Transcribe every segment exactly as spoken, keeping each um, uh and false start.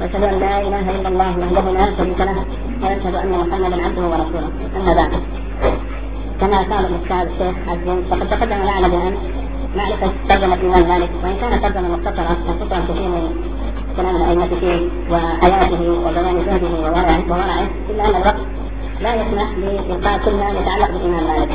وأشهد أن لا إله إلا الله وحده لا شريك له وأشهد أن محمدا عبده ورسوله. أما بعد، كما قال الأستاذ الشيخ عزيز فقد تقدم معنا بأن معرفة ترجمة الإمام مالك، وإن كانت ترجمة مختصرة تخصها كثير من كلام الأئمة فيه وآياته وبيان زهده وورعه، إلا أن الوقت لا يسمح بإلقاء كل ما يتعلق بالإمام مالك،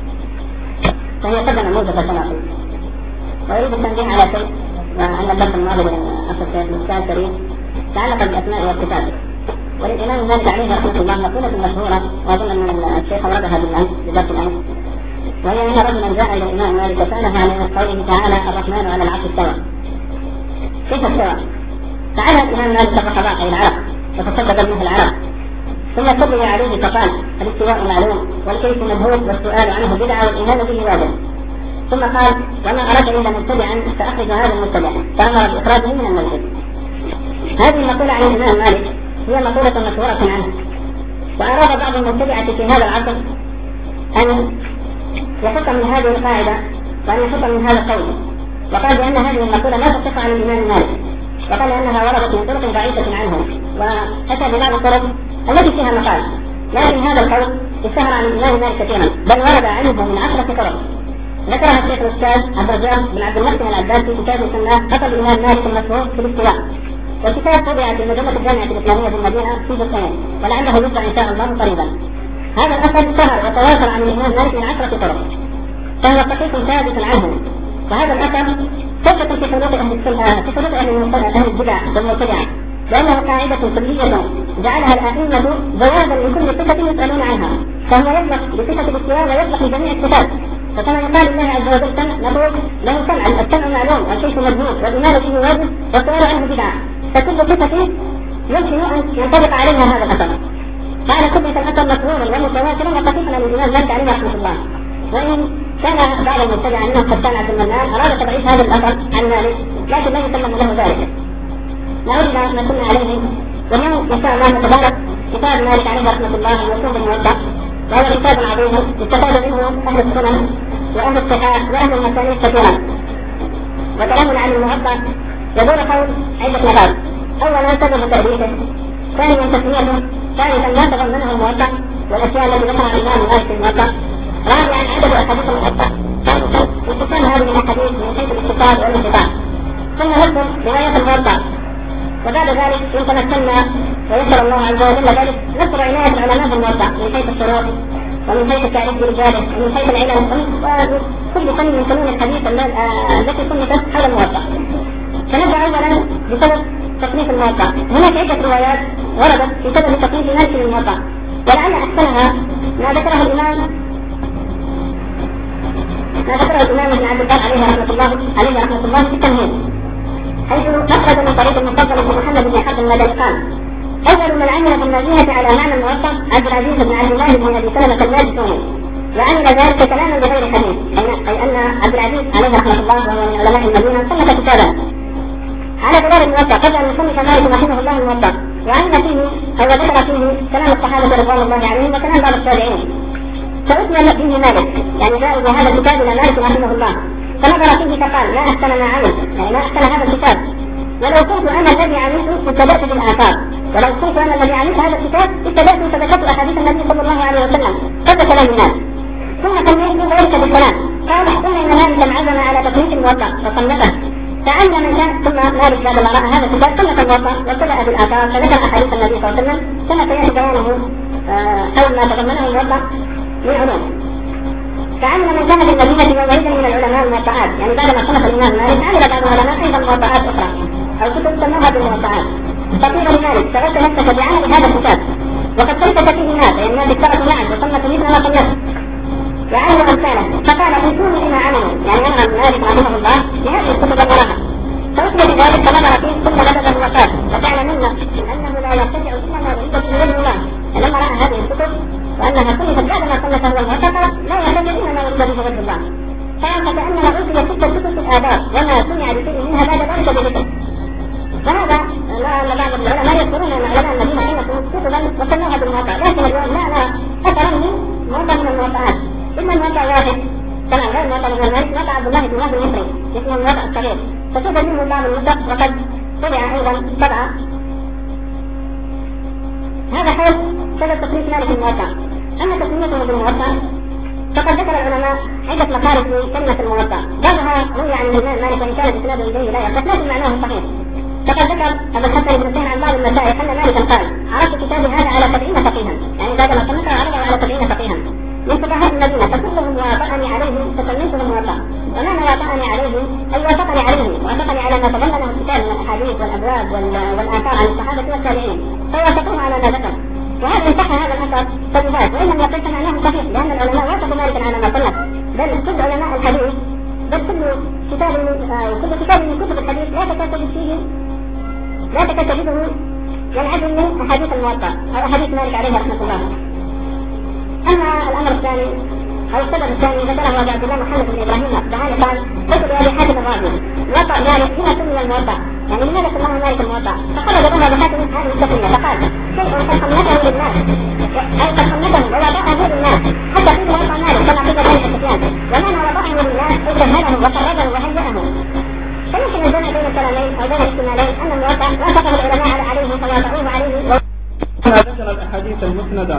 فهي ترجمة موجزة كما قلت. وأريد التنبيه على شيء، وأن الدرس الماضي للأخ الشيخ الأستاذ كريم تعلق بالأسماء والصفات. وللإمام مالك عليه رحمة الله مقولة مشهورة، وأظن أن الشيخ أوردها بالأمس بدرس الأمس، وهي أن رجلا جاء إلى الإمام مالك وسأله عن قوله تعالى الرحمن على العرش استوى، كيف استوى؟ فعلى الإمام مالك الرحباء أي العرق، وتصدق منه العرق، ثم تبني عليه فقال الاستواء معلوم والكيف مجهول والسؤال عنه بدعة والإيمان به واجب. ثم قال وما أراد إلا مبتدعا فأخرج هذا المبتدع، فأمر بإخراجه من المسجد. هذه المقولة عن الإمام مالك هي مقولة مشهورة عنه، وأراد بعض المبتدعة في هذا العصر أن يحط من هذه القاعدة وأن يحط من هذا القول، وقال بأن هذه المقولة لا تصح عن الإمام مالك، وقال أنها وردت من طرق ضعيفة عنه، وأتى ببعض الطرق التي فيها مقال، لكن هذا القول اشتهر عن الإمام مالك كثيرا، بل ورد عنه من عشرة طرق ذكرها الشيخ الأستاذ عبد الرزاق بن عبد المحسن العباسي في كتاب سماه خطب الإمام مالك المشهور في الاستواء، والكتاب طبع في مجلة الجامعة الإسلامية بالمدينة في جزئين، ولعله يطبع إن شاء الله قريبا. هذا الأثر اشتهر وتواصل عن الإمام مالك من عشرة طرق، فهو صحيح ثابت عنه. وهذا الأثر ثبت في حدود أهل السنة في حدود أهل البدع والمبتدعة، لأنه قاعدة كلية جعلها الأئمة جوازا لكل صفة يسألون عنها، فهو يطلق بصفة الاستواء ويطلق لجميع الصفات. فكما يقال الله عز وجل سمع، نقول له سمع، السمع معلوم والكيف مجهول والإيمان به واجب والسؤال عنه بدعة، فكل صفة يمكن أن ينطبق عليها هذا الأثر. قال ثبت الأثر مسرورا ومتواترا وصحيحا عن الإمام مالك عليه رحمة الله. وإن كان بعض المبتدع منهم حسان عبد المنان أراد تضعيف هذا الأثر عن مالك، لكن لا يسلم له ذلك. نعود إلى ما كنا عليه، واليوم إن شاء الله نتبارك كتاب مالك عليه رحمة الله الموسوم بالموضع، وهو كتاب عظيم استفاد منه أهل السنن وأهل الصحاح وأهل المسانيد كثيرا. وكلامنا عن الموضع يدور حول عدة نقاط: أولا سبب تأليفه، ثانيا تسميته، ثالثا ما تضمنه الموضع والأشياء التي ذكرها الإمام مالك في الموضع، رابعا عدد أحاديث الموضع، خامسا استقام هذه الأحاديث من حيث الاتصال والانقطاع، ثم نذكر رواية الموضع. وبعد ذلك إن تمكنا ويسر الله عز وجل ذلك نذكر عناية العلماء بالموضع من حيث الشروط ومن حيث التعريف برجاله ومن حيث العلم وكل فن من فنون الحديث التي صنفت حول الموضع. فنبدأ أولا بسبب تصنيف الموضع. هناك عدة روايات وردت في سبب تصنيف مالك للموضع، ولعل أحسنها ما ذكره الإمام ما ذكره الإمام ابن عبد البر عليه رحمة الله عليه رحمة الله في التمهيد، حيث أخرج من طريق المفضل بن محمد بن حرب المدرسان: أول من عمل بالمدينة على معنى الموضع عبد العزيز بن عبد الله بن أبي سلمة الماجشوني، وعمل ذلك كلاما بغير حديث، أي أن عبد العزيز عليه رحمة الله وهو من علماء المدينة صنف كتابا على غرار الموضع قبل أن يصنف مالك رحمه الله الموضع، وعمل فيه أو ذكر فيه كلام الصحابة رضوان الله عليهم وكلام بعض التابعين، فأثنى به مالك، يعني جاءوا بهذا الكتاب إلى مالك رحمه الله، فنظر فيه فقال ما أحسن ما عمل، يعني ما أحسن هذا الكتاب، ولو كنت أنا الذي عملته اتبعت بالآثار، ولو كنت أنا الذي عملت هذا الكتاب اتبعت وتذكرت أحاديث النبي صلى الله عليه وسلم قبل كلام الناس. ثم كمل ذلك بالكلام، قال ثم إن مالك انعزم على تصنيف الموضع وصنفه، فعل من كان ثم مالك بعد ما رأى هذا الكتاب صنف الموضع واتبع بالآثار فذكر أحاديث النبي صلى الله عليه وسلم، ثم سيأتي بيانه حول ما تضمنه الموضع من علوم. فعمل من كان في المدينة وغيره من العلماء الموضعات، يعني بعد ما صنف الإمام مالك عمل بعض العلماء أيضا موضعات أخرى أو كتب سموها بالموضعات. فقيل لمالك شغلت نفسك بعمل هذا الكتاب وقد صنفت فيه الناس، يعني الناس اشتركوا معك وصنفوا مثل ما صنفت وعملوا أمثاله، فقال إيتوني بما عملوا، يعني يرغب مالك رحمه الله بهذه الكتب وراها، فأثبت ذلك فنظر فيه ثم بدأ وقال فتعلمن أنه لا يرتفع إلا ما بعيد بوجه الله. فلما رأى هذه الكتب وأنها صنفت بعد ما صنفه هو المعتقد لا يرتفع إلا ما بعيد بوجه الله، قال فكأنما أوتي ستة كتب في الآداب وما سمع بشيء منها بعد ذلك بذكر. وهذا لا بعض العلماء يذكرون أن علماء المدينة حين كتبا وسموها بالموضع، لكن اليوم لا لا أثر من موضع من الموضعات، إما الموضع واحد كما غير الموضع من المالك، موضع عبد الله بن وهب المصري اسمه الموضع الصغير، فكتب منه بعض النسخ وقد طبع أيضا طبعة حول سبب تسمية مالك الموطأ. أما تسميته بالموطأ فقد ذكر العلماء عدة مخارج لكلمة الموطأ، بعضها روي عن الإمام مالك وإن كان إسناده إليه لا يصح لكن معناه صحيح. فقد ذكر أبو الحسن بن حسين عن بعض المشايخ أن مالكا قال: عرضت كتابي هذا على سبعين فقيها، يعني بعد ما صنفه عرضه على سبعين فقيها من فقهاء المدينة، فكلهم وافقني عليه فسميته الموطأ. ومعنى وافقني عليه أي وافقني عليه وافقني على ما تضمنه الكتاب من الأحاديث والأبواب والآثار عن الصحابة والتابعين، فوافقوه على ما ذكر. وهذا إن صح هذا الأثر فبذات، وإن لم يقل فمعناه صحيح، لأن العلماء وافقوا مالكا على ما صنف، بل كل علماء الحديث بل كل كتاب من كل كتاب من كتب الحديث لا تكاد فيه لا تكاد تجده ينعدم من أحاديث الموطأ أو أحاديث مالك عليه رحمة الله. أما الأمر الثاني أو السبب الثاني ذكره أبو عبد الله محمد بن إبراهيم الأصبهاني قال: قلت لأبي حاتم الرازي: موطأ مالك لما سمي الموطأ؟ يعني لماذا سماه مالك الموطأ؟ فخرج به أبو حاتم هذه التسمية فقال: شيء قد خلته للناس، أي قد خلته ووضعه للناس، حتى في موطأ مالك كما قيل ذلك سفيان، ومعنى وضعه للناس أي سهله وقربه وهيئه. فيمكن الجمع بين الكلامين أو بين الاحتمالين أن الموطأ وافقه العلماء عليه فوافقوه عليه. ذكر الأحاديث المسندة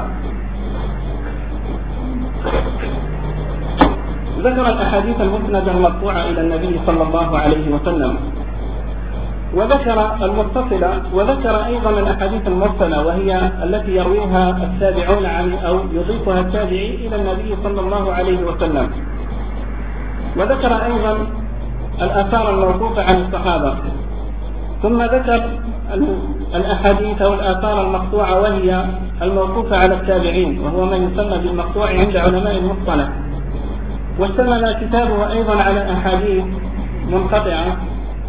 ذكر الأحاديث المسندة المرفوعة إلى النبي صلى الله عليه وسلم، وذكر المتصلة، وذكر أيضا الأحاديث المرسلة وهي التي يرويها التابعون عن أو يضيفها التابعي إلى النبي صلى الله عليه وسلم، وذكر أيضا الآثار الموقوفة عن الصحابة، ثم ذكر الأحاديث أو الآثار المقطوعة وهي الموقوفة على التابعين، وهو ما يسمى بالمقطوع عند علماء المصطلح. واشتمل كتابه أيضا على أحاديث منقطعة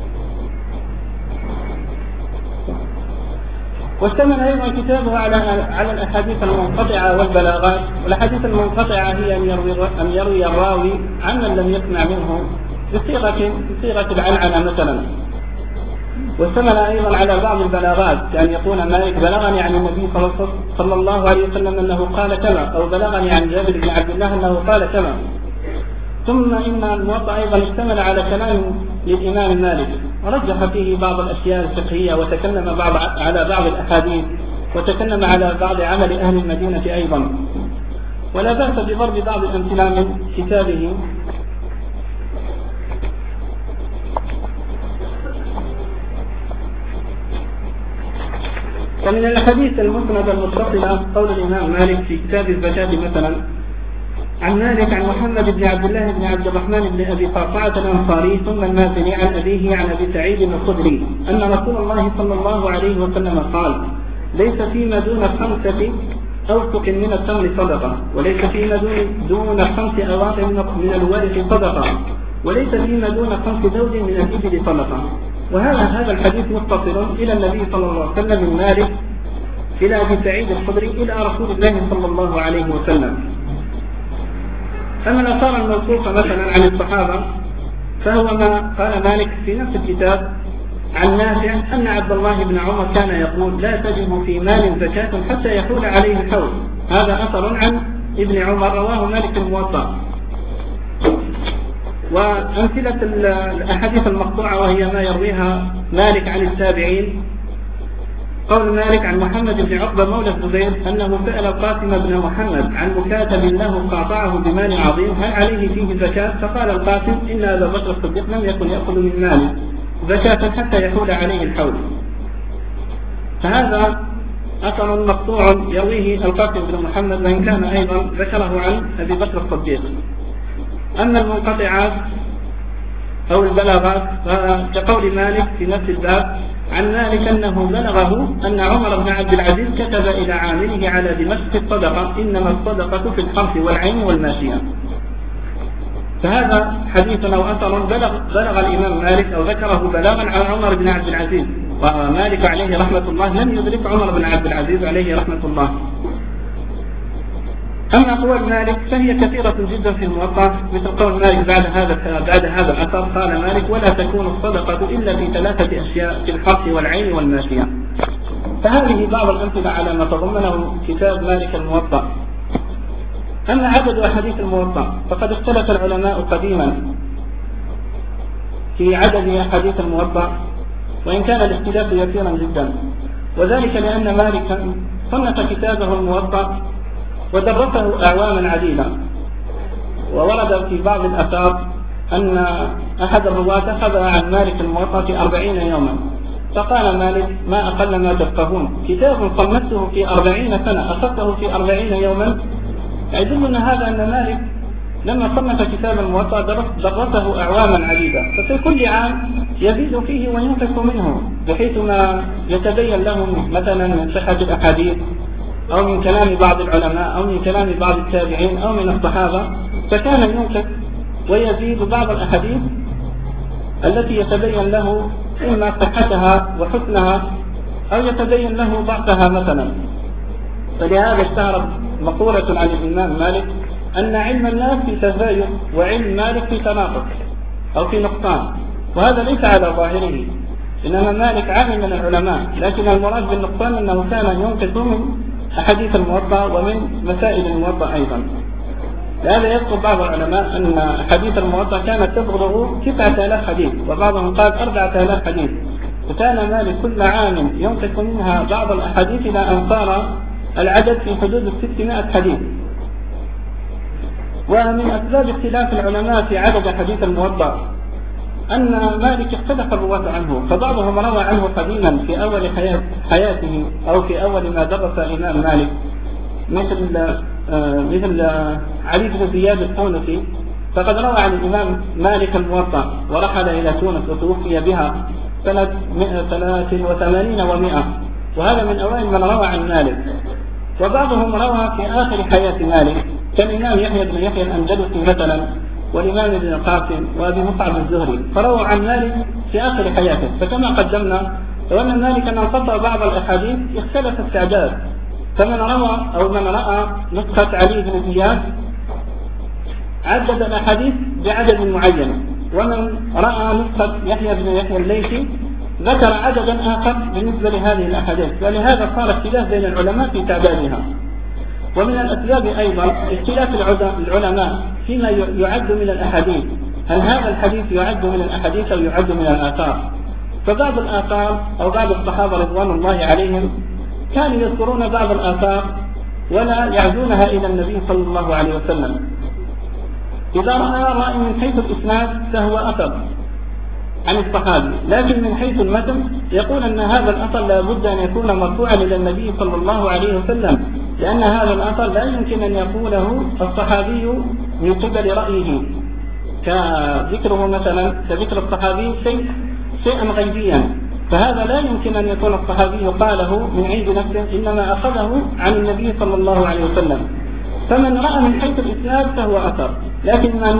واشتمل أيضا كتابه على على الأحاديث المنقطعة والبلاغات. والأحاديث المنقطعة هي أن يروي أن يروي الراوي عن من لم يسمع منه بصيغة بصيغة العنعنة مثلا. واشتمل أيضا على بعض البلاغات كأن يقول مالك: بلغني عن النبي صلى الله عليه وسلم أنه قال كذا، أو بلغني عن جابر بن عبد الله أنه قال كذا. ثم إن الموطأ أيضا اشتمل على كلام للإمام مالك، ورجح فيه بعض الأشياء الفقهية، وتكلم بعض على بعض الأحاديث، وتكلم على بعض عمل أهل المدينة أيضا. ولا بأس بضرب بعض الأمثلة من كتابه. ومن الأحاديث المسندة المتصلة قول الإمام مالك في كتاب الزكاة مثلا عن مالك عن محمد بن عبد الله بن عبد الرحمن بن أبي قعقاع الأنصاري ثم المازني عن أبيه عن أبي سعيد الخدري أن رسول الله صلى الله عليه وسلم قال: ليس فيما دون خمسة أوسق من التمر صدقة، وليس فيما دون خمس أواق من الورق صدقة، وليس فيما دون خمس زوج من الإبل صدقة. وهذا هذا الحديث متصل إلى النبي صلى الله عليه وسلم من مالك إلى أبي سعيد الخدري إلى رسول الله صلى الله عليه وسلم. أما الآثار الموقوفة مثلا عن الصحابة فهو ما قال مالك في نفس الكتاب عن نافع أن عبد الله بن عمر كان يقول: لا تجب في مال زكاة حتى يحول عليه الحول. هذا أثر عن ابن عمر رواه مالك في الموطأ. وأمثلة الأحاديث المقطوعة وهي ما يرويها مالك عن التابعين قول مالك عن محمد بن عقبة مولى الزبير أنه سأل القاسم بن محمد عن مكاتب له قاطعه بمال عظيم هل عليه فيه زكاة؟ فقال القاسم: إن أبا بكر الصديق لم يكن يأخذ من ماله زكاة حتى يحول عليه الحول. فهذا أثر مقطوع يرويه القاسم بن محمد، وإن كان أيضا ذكره عن أبي بكر الصديق. أما المنقطعات أو البلاغات فكقول مالك في نفس الباب عن مالك أنه بلغه أن عمر بن عبد العزيز كتب إلى عامله على دمشق الصدقة: إنما الصدقة في الحرث والعين والماشية. فهذا حديث أو أثر بلغ, بلغ الإمام مالك أو ذكره بلاغا عن عمر بن عبد العزيز، ومالك عليه رحمة الله لم يدرك عمر بن عبد العزيز عليه رحمة الله. أما أقوال مالك فهي كثيرة جدا في الموطأ، مثل قول مالك بعد هذا بعد هذا الأثر قال مالك: ولا تكون الصدقة إلا في ثلاثة أشياء: في الحرث والعين والماشية. فهذه بعض الأمثلة على ما تضمنه كتاب مالك الموطأ. أما عدد أحاديث الموطأ فقد اختلف العلماء قديما في عدد أحاديث الموطأ، وإن كان الاختلاف يسيرا جدا، وذلك لأن مالكا صنف كتابه الموطأ ودرسه أعواما عديدة. وورد في بعض الآثار أن أحد الرواة أخذ عن مالك الموطأ في أربعين يوما، فقال مالك: ما أقل ما تفقهون، كتاب صنفته في أربعين سنة أخذته في أربعين يوما. يدلنا هذا أن مالك لما صنف كتاب الموطأ درسه أعواما عديدة، ففي كل عام يزيد فيه وينقص منه، بحيث ما يتبين له مثلا من صحة الأحاديث أو من كلام بعض العلماء أو من كلام بعض التابعين أو من الصحابة، فكان ينقص ويزيد بعض الأحاديث التي يتبين له إما صحتها وحسنها أو يتبين له ضعفها مثلا. فلهذا اشتهرت مقولة عن الإمام مالك أن علم الناس في تزايد وعلم مالك في تناقص أو في نقصان، وهذا ليس على ظاهره، إنما مالك عالم من العلماء، لكن المراد بالنقصان أنه كان ينقص من أحاديث الموطأ ومن مسائل الموطأ أيضا. لهذا يذكر بعض العلماء أن أحاديث الموطأ كانت تبلغ تسعة آلاف حديث، وبعضهم قال أربعة آلاف حديث، وكان مالك كل عام ينقص منها بعض الأحاديث إلى أن صار العدد في حدود الستمائة حديث. ومن أسباب اختلاف العلماء في عدد حديث الموطأ أن مالك اختلف الرواة عنه، فبعضهم روى عنه قديما في أول حياة حياته أو في أول ما درس الإمام مالك، مثل آه مثل آه علي بن زياد الحنفي، فقد روى عن الإمام مالك الموطأ ورحل إلى تونس وتوفي بها سنة ثلاث وثمانين ومائة، وهذا من أوائل من روى عن مالك. وبعضهم روى في آخر حياة مالك كالإمام يحيى بن يحيى الأندلسي مثلا، والإمام ابن القاسم وأبي مصعب الزهري، فرووا عن مالك في آخر حياته. فكما قدمنا لو أن مالك أن انقطع بعض الأحاديث اختلف التعداد، فمن روى أو من رأى نسخة علي بن زياد عدد الأحاديث بعدد معين، ومن رأى نسخة يحيى بن يحيى الليثي ذكر عددا آخر بالنسبة لهذه الأحاديث، ولهذا صار اختلاف بين العلماء في تعدادها. ومن الأسباب أيضا اختلاف العلماء فيما يعد من الأحاديث، هل هذا الحديث يعد من الأحاديث أو يعد من الآثار؟ فبعض الآثار أو بعض الصحابة رضوان الله عليهم كانوا يذكرون بعض الآثار ولا يعزونها إلى النبي صلى الله عليه وسلم. إذا رأى رأي من حيث الإسناد فهو أثر عن الصحابي، لكن من حيث المتن يقول أن هذا الأثر لا بد أن يكون مرفوعا إلى النبي صلى الله عليه وسلم، لأن هذا الأثر لا يمكن أن يقوله الصحابي من قبل رأيه، كذكره مثلا كذكر الصحابي شيء شيئا غيبيا، فهذا لا يمكن أن يكون الصحابي قاله من عند نفسه، إنما أخذه عن النبي صلى الله عليه وسلم. فمن رأى من حيث الإسناد فهو أثر، لكن من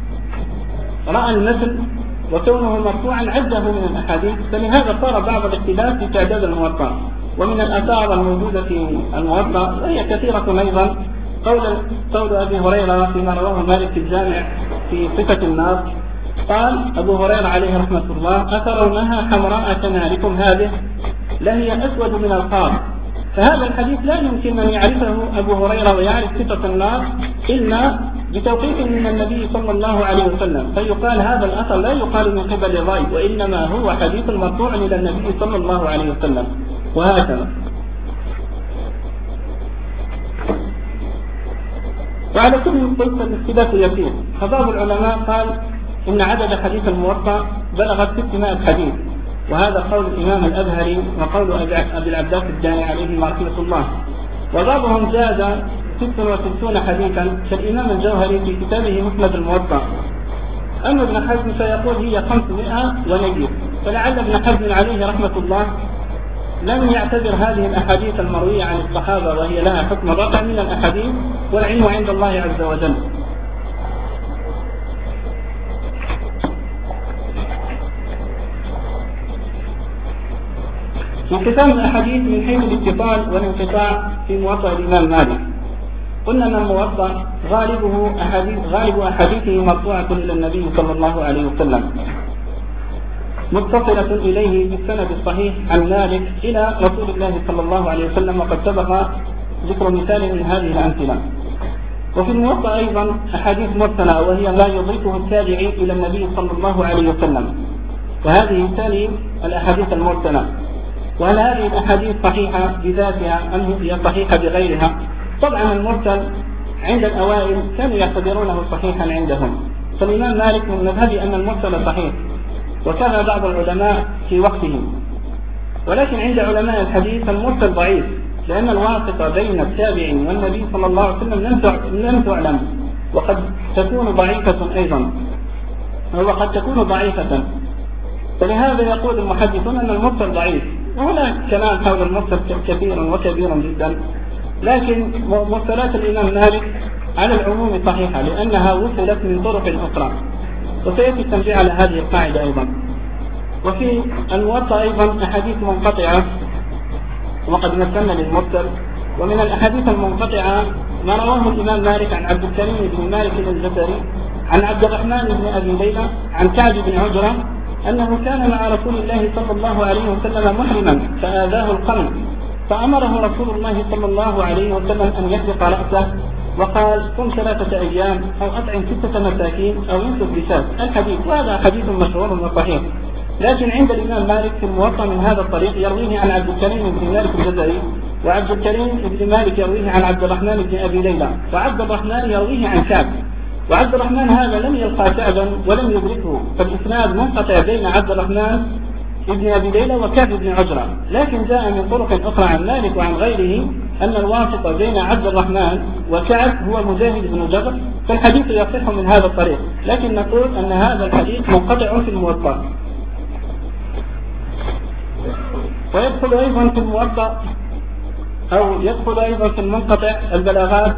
رأى المثل وكونه مرفوعا عده من الأحاديث، فلهذا صار بعض الاختلاف في تعداد الموطأ. ومن الآثار الموجودة في الموطأ وهي كثيرة أيضا قول قول أبي هريرة فيما رواه مالك في الجامع في صفة النار، قال أبو هريرة عليه رحمة الله: أترونها حمراء كناركم هذه لهي أسود من القار. فهذا الحديث لا يمكن أن يعرفه أبو هريرة ويعرف صفة النار إلا بتوقيف من النبي صلى الله عليه وسلم، فيقال هذا الأثر لا يقال من قبل الرأي، وإنما هو حديث مرفوع إلى النبي صلى الله عليه وسلم، وهكذا. وعلى كل قلت الاختلاف يسير، فبعض العلماء قال إن عدد حديث الموطأ بلغت ستمائة حديث، وهذا قول الإمام الأزهري وقول أبي العباس الداني عليه رحمة الله. وبعضهم زاد ست وستون حديثا كالإمام الجوهري في كتابه مسند الموطأ. أما ابن حزم فيقول هي خمسمائة ونجف، فلعل ابن حزم عليه رحمة الله لم يعتبر هذه الأحاديث المروية عن الصحابة وهي لها حكم الرفع من الأحاديث، والعلم عند الله عز وجل. انقسام الأحاديث من حيث الاتصال والانقطاع في موطأ الإمام مالك. قلنا أن الموطأ غالبه أحاديث غالب أحاديثه مرفوعة إلى النبي صلى الله عليه وسلم، متصلة إليه بالسند الصحيح عن مالك إلى رسول الله صلى الله عليه وسلم، وقد سبق ذكر مثال من هذه الأمثلة. وفي الموطأ أيضا أحاديث مرسلة، وهي لا يضيفه التابعي إلى النبي صلى الله عليه وسلم، وهذه تالي الأحاديث المرسلة. وهل هذه الأحاديث صحيحة بذاتها أم هي صحيحة بغيرها؟ طبعا المرسل عند الأوائل كانوا يعتبرونه صحيحا عندهم، فالإمام مالك من مذهبه أن المرسل صحيح، وكان بعض العلماء في وقته. ولكن عند علماء الحديث المرسل ضعيف، لأن الواسطة بين التابع والنبي صلى الله عليه وسلم لم تعلم، وقد تكون ضعيفة أيضا، وقد تكون ضعيفة، فلهذا يقول المحدثون أن المرسل ضعيف. وهناك كلام حول المرسل كثير وكبير جدا، لكن مرسلات الإمام مالك على العموم صحيحة لأنها وصلت من طرق أخرى، وسيأتي التنبيه على هذه القاعدة أيضا. وفي الموطأ أيضا أحاديث منقطعة وقد مثلنا للمرسل. ومن الأحاديث المنقطعة ما رواه الإمام مالك عن عبد الكريم بن مالك الجزري عن عبد الرحمن بن أبي ليلى عن كعب بن عجرة أنه كان مع رسول الله صلى الله عليه وسلم محرما فآذاه القمل، فأمره رسول الله صلى الله عليه وسلم أن يحلق رأسه، وقال صم ثلاثة أيام أو أطعم ستة مساكين أو ينسك بشاة الحديث. وهذا حديث مشهور وصحيح، لكن عند الإمام مالك في الموطأ من هذا الطريق يرويه عن عبد الكريم بن مالك الجزري، وعبد الكريم بن مالك يرويه عن عبد الرحمن بن أبي ليلى، وعبد الرحمن يرويه عن كعب، وعبد الرحمن هذا لم يلقى كعبا ولم يدركه، فالإسناد منقطع بين عبد الرحمن ابن أبي ليلى وكعب بن عجرة. لكن جاء من طرق أخرى عن مالك وعن غيره أن الواسطة بين عبد الرحمن وكعب هو مجاهد بن جبر، فالحديث يصح من هذا الطريق، لكن نقول أن هذا الحديث منقطع في الموطأ. ويدخل أيضا في الموطأ أو يدخل أيضا في المنقطع البلاغات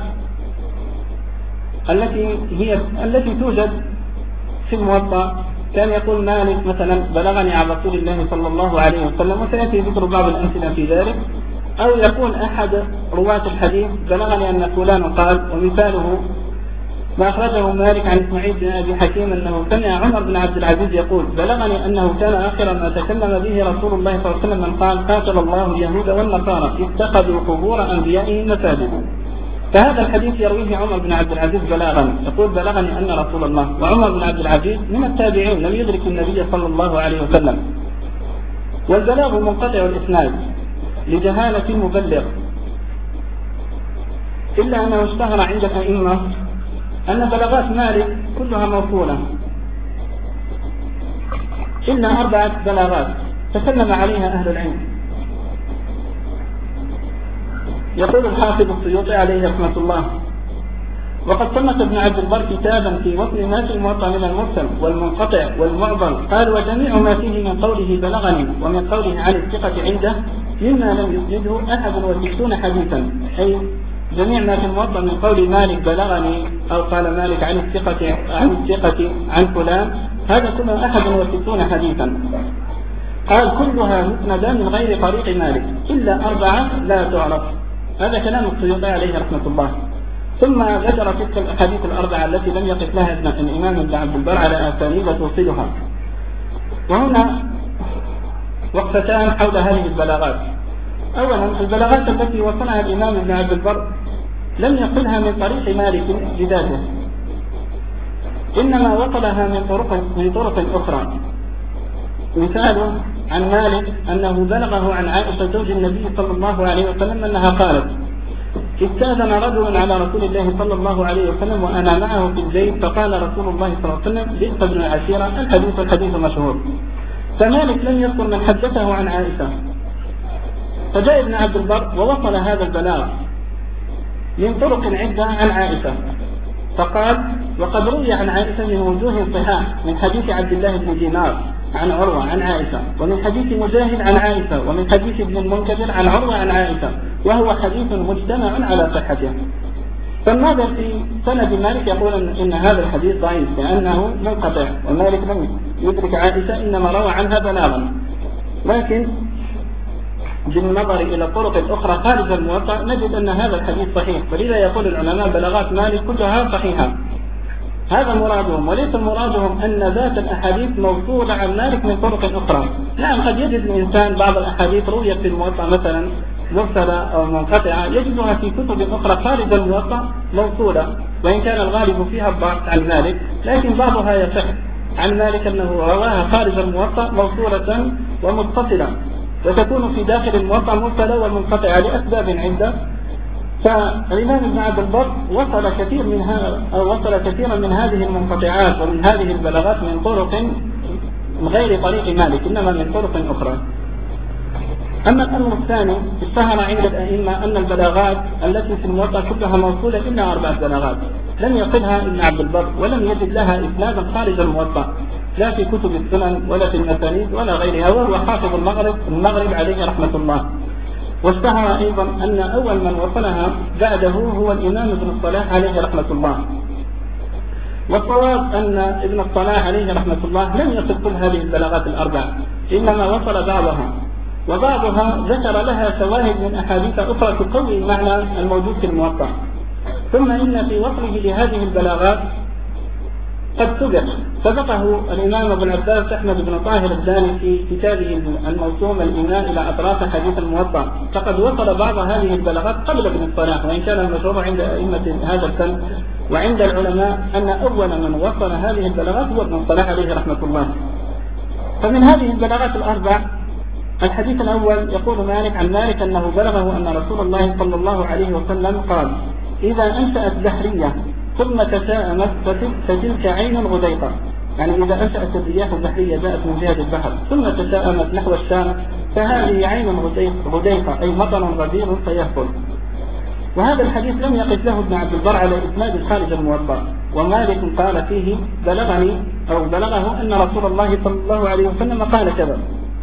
التي هي التي توجد في الموطأ. كان يقول مالك مثلا بلغني عن رسول الله صلى الله عليه وسلم، وسيأتي ذكر بعض الأمثلة في ذلك. أو يقول أحد رواة الحديث بلغني أن فلان قال، ومثاله ما أخرجه مالك عن إسماعيل بن أبي حكيم أنه سمع عمر بن عبد العزيز يقول بلغني أنه كان آخر ما تكلم به رسول الله صلى الله عليه وسلم من قال قاتل الله اليهود والنصارى اتخذوا قبور أنبيائهم مساجد. فهذا الحديث يرويه عمر بن عبد العزيز بلاغا، يقول بلغني أن رسول الله، وعمر بن عبد العزيز من التابعين لم يدرك النبي صلى الله عليه وسلم. والبلاغ منقطع الإسناد لجهالة المبلغ، إلا أنه اشتهر عند الأئمة أن بلاغات مالك كلها موصولة إلا أربعة بلاغات تكلم عليها أهل العلم. يقول الحافظ السيوطي عليه رحمة الله: وقد صنف ابن عبد البر كتابا في وصل ما في الموطأ من المرسل والمنقطع والمعضل، قال وجميع ما فيه من قوله بلغني ومن قوله عن الثقة عنده مما لم يسنده أحد وستون حديثا، أي جميع ما في الموطأ من قول مالك بلغني أو قال مالك عن الثقة عن الثقة عن فلان، هذا كله أحد وستون حديثا. قال كلها مسندة من غير طريق مالك إلا أربعة لا تعرف. هذا كلام السيوطي عليه رحمة الله. ثم ذكر تلك الأحاديث الأربعة التي لم يقف لها الإمام ابن عبد البر على أسانيد توصلها. وهنا وقفتان حول هذه البلاغات. أولا البلاغات التي وصلها الإمام ابن عبد البر لم يقلها من طريق مالك بذاته، إنما وصلها من طرق من طرق أخرى. مثال عن مالك أنه بلغه عن عائشة زوج النبي صلى الله عليه وسلم أنها قالت: استأذن رجل على رسول الله صلى الله عليه وسلم وأنا معه في البيت، فقال رسول الله صلى الله عليه وسلم: بئس ابن العشيرة. الحديث الحديث مشهور. فمالك لم يذكر من حدثه عن عائشة، فجاء ابن عبد البر ووصل هذا البلاغ من طرق عدة عن عائشة، فقال: وقد روي عن عائشة من وجوه صحاح من حديث عبد الله بن دينار عن عروة عن عائشة، ومن حديث مجاهد عن عائشة، ومن حديث ابن المنكدر عن عروة عن عائشة، وهو حديث مجتمع على صحته. فالناظر في سند مالك يقول إن هذا الحديث ضعيف لأنه منقطع، ومالك لم يدرك عائشة إنما روى عنها بلاغا. لكن بالنظر إلى الطرق الأخرى خارج الموطأ نجد أن هذا الحديث صحيح، فلذا يقول العلماء بلاغات مالك كلها صحيحة. هذا مرادهم، وليس مرادهم أن ذات الأحاديث موصولة عن مالك من طرق أخرى. نعم قد يجد الإنسان بعض الأحاديث رويت في الموطأ مثلا مرسلة أو منقطعة يجدها في كتب أخرى خارج الموطأ موصولة، وإن كان الغالب فيها الضعف عن مالك، لكن بعضها يصح عن مالك أنه رواها خارج الموطأ موصولة ومتصلة. وتكون في داخل الموطأ مرسلة والمنقطعة لأسباب عدة. فالإمام ابن عبد البر وصل كثير منها أو وصل كثيرا من هذه المنقطعات ومن هذه البلاغات من طرق من غير طريق مالك، إنما من طرق أخرى. أما الأمر الثاني، اشتهر عند الأئمة أن البلاغات التي في الموطأ كلها موصولة إلا أربعة بلاغات لم يقلها ابن عبد البر، ولم يجد لها إسنادا خارج الموطأ لا في كتب السنن ولا في المسانيد ولا غيرها، وهو حافظ المغرب المغرب عليه رحمة الله. واشتهر أيضا أن أول من وصلها بعده هو الإمام ابن الصلاح عليه رحمة الله. والصواب أن ابن الصلاح عليه رحمة الله لم يصل كل هذه البلاغات الأربعة، إنما وصل بعضها، وبعضها ذكر لها شواهد من أحاديث أخرى تقوي المعنى الموجود في الموطأ. ثم إن في وصله لهذه البلاغات قد سبق سبقه الإمام أبو العباس أحمد بن طاهر الداني في كتابه الموسوم الإيمان إلى أطراف حديث الموطأ، فقد وصل بعض هذه البلاغات قبل ابن الصلاح، وإن كان المشهور عند أئمة هذا الفن وعند العلماء أن أول من وصل هذه البلاغات هو ابن الصلاح عليه رحمة الله. فمن هذه البلاغات الأربع، الحديث الأول يقول مالك عن مالك أنه بلغه أن رسول الله صلى الله عليه وسلم قال: إذا أنشأت بحرية ثم تشاءمت فتلك عين غديقة، يعني إذا أنشأت الرياح البحرية جاءت من جهة البحر ثم تشاءمت نحو الشام فهذه عين غديقة أي مطر غزير سيهطل. وهذا الحديث لم يقف له ابن عبد البر على إسناد خارج الموطأ، ومالك قال فيه: بلغني أو بلغه أن رسول الله صلى الله عليه وسلم قال كذا.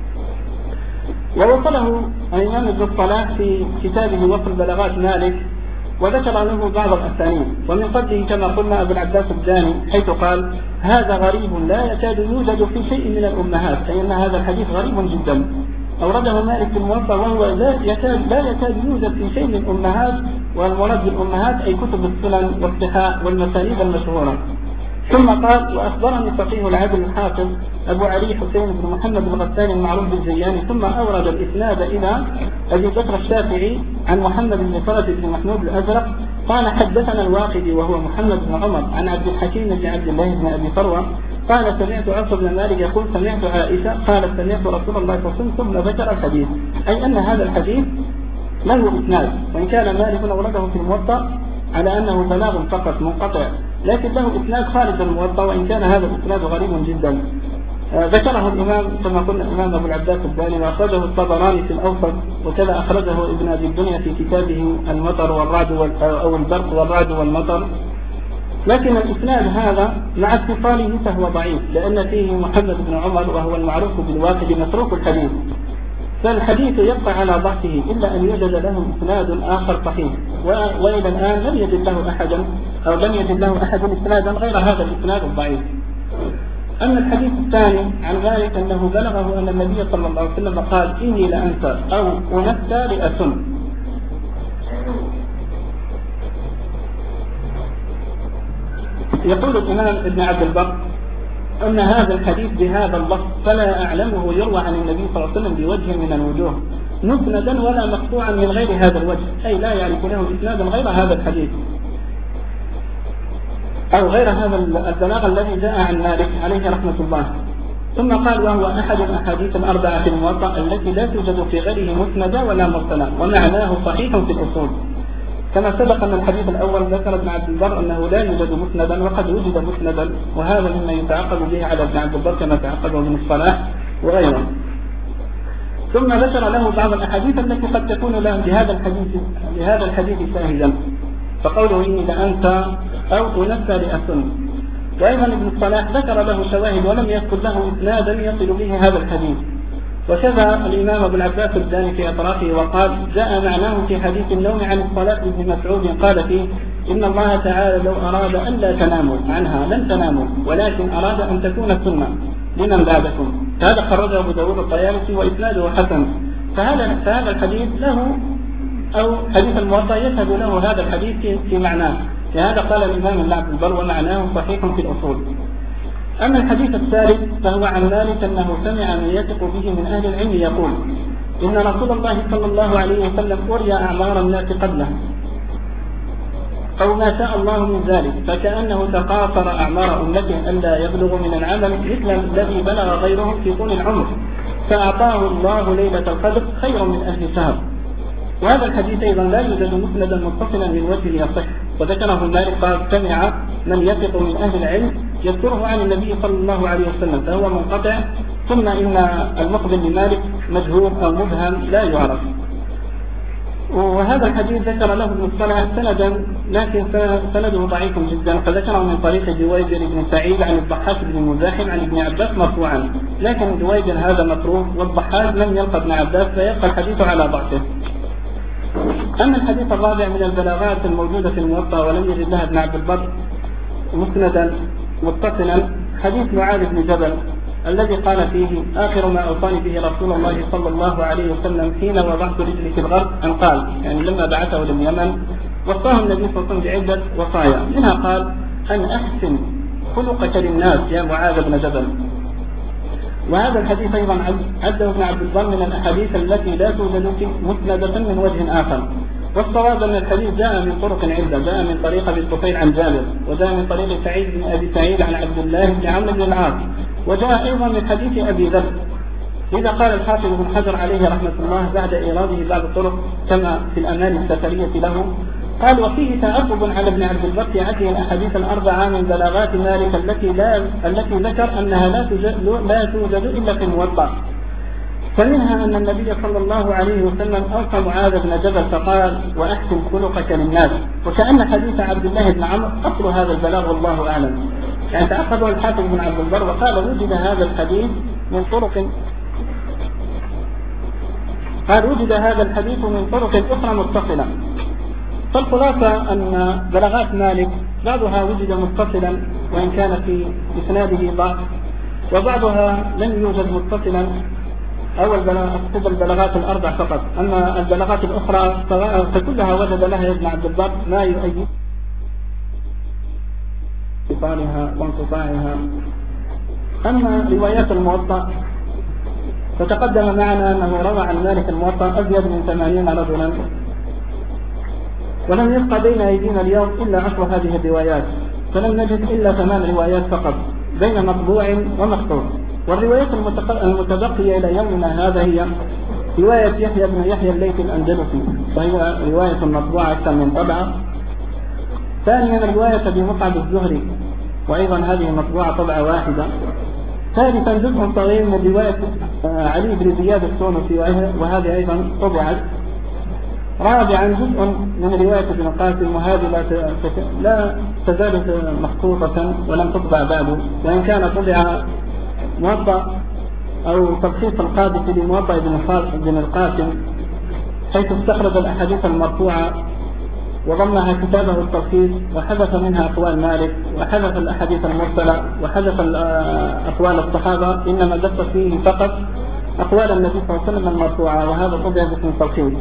ووصله الإمام ابن الصلاح في كتابه وصل بلاغات مالك وذكر له بعض الأسانيد، ومن قبله كما قلنا أبو العباس الداني حيث قال: هذا غريب لا يكاد يوجد في شيء من الأمهات، أي أن هذا الحديث غريب جدا. أورده مالك في الموطأ وهو لا يكاد لا يكاد يوجد في شيء من الأمهات، والمراد بالأمهات أي كتب السنن والصحاح والمسانيد المشهورة. ثم قال: وأخبرني فقيه العدل الحافظ أبو علي حسين بن محمد الغساني المعروف بالجياني، ثم أورد الإسناد إلى أبي بكر الشافعي عن محمد بن فرج بن محمود الأزرق قال: حدثنا الواقدي وهو محمد بن عمر عن عبد الحكيم بن عبد الله بن أبي فروة قال: سمعت عاصم بن مالك يقول: سمعت عائشة قالت: سمعت رسول الله صلى الله عليه وسلم، ثم ذكر الحديث، أي أن هذا الحديث له إسناد، وإن كان مالك أورده في الموطأ على أنه بلاغ فقط منقطع، لكن له إسناد خارج الموطأ، وإن كان هذا الإسناد غريب جدا. آه ذكره الإمام كما قلنا الإمام أبو العباس الداني، وأخرجه الطبراني في الأوسط، وكذا أخرجه ابن أبي الدنيا في كتابه المطر والرعد أو البرق والرعد والمطر. لكن الإسناد هذا مع اتصاله فهو ضعيف، لأن فيه محمد بن عمر وهو المعروف بالواقد متروك الحديث، فالحديث يبقى على ضعفه إلا أن يوجد له إسناد آخر صحيح، وإلى الآن لم يجد له أحدا أو لم يجد له أحد إسنادا غير هذا الإسناد الضعيف. أما الحديث الثاني عن مالك أنه بلغه أن النبي صلى الله عليه وسلم قال: إني لأنسى أو أنسى لأسن. يقول الإمام ابن عبد البر أن هذا الحديث بهذا اللفظ فلا أعلمه يروى عن النبي صلى الله عليه وسلم بوجه من الوجوه مسندا ولا مقطوعا من غير هذا الوجه، أي لا يعرف له إسنادا غير هذا الحديث أو غير هذا البلاغ الذي جاء عن مالك عليه رحمة الله. ثم قال: وهو أحد الأحاديث الأربعة في الموطأ التي لا توجد في غيره مسندا ولا مرسلا، ومعناه صحيح في الأصول. كما سبق أن الحديث الأول ذكر ابن عبد البر أنه لا يوجد مسندا، وقد وجد مسندا، وهذا مما يتعقب به على ابن عبد البر كما تعقبه ابن الصلاح وغيره. ثم ذكر له بعض الأحاديث التي قد تكون له لهذا الحديث لهذا الحديث شاهدا، فقوله: إني لأنسى أو أنسى لأسن. وأيضا ابن الصلاح ذكر له شواهد ولم يذكر له إسنادا يصل به هذا الحديث. وكذا الإمام أبو العباس الداني في أطرافه وقال: جاء معناه في حديث النوم عن الصلاة ابن مسعود قال فيه: إن الله تعالى لو أراد أن لا تناموا عنها لن تناموا، ولكن أراد أن تكون سنة لمن بعدكم. هذا خرجه أبو داود الطيالسي وإسناده حسن. فهذا فهذا الحديث له أو حديث الموطأ يشهد له هذا الحديث في معناه، لهذا قال الإمام ابن عبد البر: ومعناه صحيح في الأصول. أما الحديث الثالث فهو عن مالك أنه سمع من يثق به من أهل العلم يقول: إن رسول الله صلى الله عليه وسلم أري أعمار الناس قبله أو ما شاء الله من ذلك، فكأنه تقاصر أعمار أمته ألا يبلغ من العمل مثل الذي بلغ غيرهم في طول العمر، فأعطاه الله ليلة القدر خير من ألف شهر. وهذا الحديث أيضا لا يوجد مسندا متصلا من وجه يصح، وذكره مالك قال سمع من يثق من أهل العلم يذكره عن النبي صلى الله عليه وسلم، فهو منقطع. ثم إن المقبل لمالك مجهول أو مبهم لا يعرف. وهذا الحديث ذكر له ابن الصلاح سندا، لكن سنده ضعيف جدا، فذكره من طريق دويبر بن سعيد عن الضحاك بن مزاحم عن ابن عباس مرفوعا، لكن دويبر هذا متروك والضحاك لم يلقى ابن عباس، فيبقى الحديث على ضعفه. أما الحديث الرابع من البلاغات الموجودة في الموطأ ولم يجد لها ابن عبد البر مسندا متصلا، حديث معاذ بن جبل الذي قال فيه آخر ما أوصاني به رسول الله صلى الله عليه وسلم حين وضعت رجلي في الغرب أن قال، يعني لما بعثه لليمن وصاه النبي صلى الله عليه وسلم بعدة وصايا، منها قال أن أحسن خلقك للناس يا معاذ بن جبل. وهذا الحديث أيضا عده ابن عبد البر من الأحاديث التي لا توجد مسندة من وجه آخر، والصواب أن الحديث جاء من طرق عدة، جاء من طريق أبي الطفيل عن جابر، وجاء من طريق سعيد بن أبي سعيد عن عبد الله بن عمرو بن العاص، وجاء أيضا من حديث أبي ذر. إذا قال الحافظ بن حجر عليه رحمة الله بعد إيراده بعض الطرق كما في الأمان السفرية له، قال وفيه تعقب على ابن عبد البر في هذه الأحاديث الأربعة من بلاغات مالك التي لا التي ذكر أنها لا توجد لا توجد إلا في الموطأ. فمنها أن النبي صلى الله عليه وسلم أوصى معاذ بن جبل فقال وأحسن خلقك للناس، وكأن حديث عبد الله بن عمرو أصل هذا البلاغ والله أعلم. يعني تأخذه الحافظ بن عبد البر وقال وجد هذا الحديث من طرق قال وجد هذا الحديث من طرق أخرى متصلة. فالخلاصة أن بلاغات مالك بعضها وجد متصلا وإن كان في إسناده ضعف، وبعضها لم يوجد متصلا، أو البلاغات الأربع فقط. أما البلاغات الأخرى فكلها وجد لها ابن عبد البر ما يؤيد انقطاعها وانقطاعها. أما روايات الموطأ فتقدم معنا أنه روى عن مالك الموطأ أزيد من ثمانين رجلا، ولم يبقى بين أيدينا اليوم إلا عشر هذه الروايات، فلم نجد إلا ثمان روايات فقط بين مطبوع ومخطوط. والروايات المتبقية إلى يومنا هذا هي رواية يحيى بن يحيى الليثي الأندلسي، وهي رواية مطبوعة أكثر من طبعة. ثانيا رواية أبي مصعب الزهري، وأيضا هذه مطبوعة طبعة واحدة. ثالثا جزء صغير من رواية علي بن زياد السونسي، وهذه أيضا طبعت. رابعا جزء من رواية ابن القاسم، وهذه لا لا تزال مخطوطة ولم تطبع بعد، وإن كان طبع موطأ أو تلخيص القادسي لموطأ ابن القاسم، حيث استخرج الأحاديث المرفوعة وضمها كتابه التلخيص، وحذف منها أقوال مالك، وحذف الأحاديث المرسلة، وحذف أقوال الصحابة، إنما دس فيه فقط أقوال النبي صلى الله عليه وسلم المرفوعة، وهذا طبع باسم التلخيص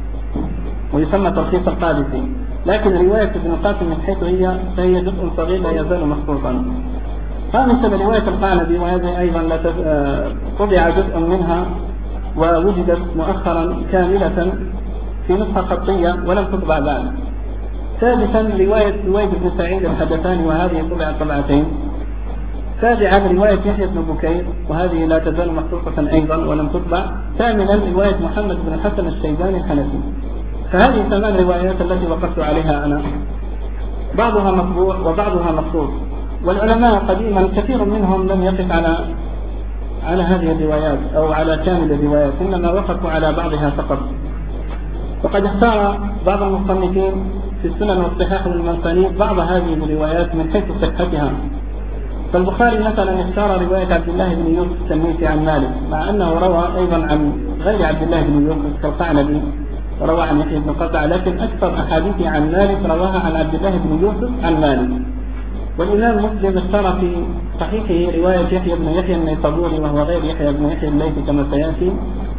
ويسمى تلخيص القادسي. لكن رواية ابن القاسم من حيث هي فهي جزء صغير لا يزال مخطوطا. خامسا رواية القعنبي، وهذه أيضا طبع جزء منها ووجدت مؤخرا كاملة في نسخة خطية ولم تطبع بعد. سادسا رواية سويد بن سعيد الحدثاني، وهذه طبعت طبعتين. سابعا رواية يحيى بن بكير، وهذه لا تزال مخطوطة أيضا ولم تطبع. ثامنا رواية محمد بن الحسن الشيباني الحنفي. فهذه ثمان روايات التي وقفت عليها أنا، بعضها مطبوع وبعضها مخطوط. والعلماء قديما كثير منهم لم يقف على على هذه الروايات أو على كامل الروايات، إنما وقفوا على بعضها فقط. وقد اختار بعض المصنفين في السنن والصحاح والمنسانيد بعض هذه الروايات من حيث صحتها. فالبخاري مثلا اختار رواية عبد الله بن يوسف التلميذي عن مالك، مع أنه روى أيضا عن غير عبد الله بن يوسف كالقعنبي، وروى عن يحيى بن قطع، لكن أكثر أحاديثه عن مالك رواها عن عبد الله بن يوسف عن مالك. والإمام مسلم اختار في صحيحه رواية يحيى بن يحيى النيسابوري، وهو غير يحيى بن يحيى الليثي كما سيأتي،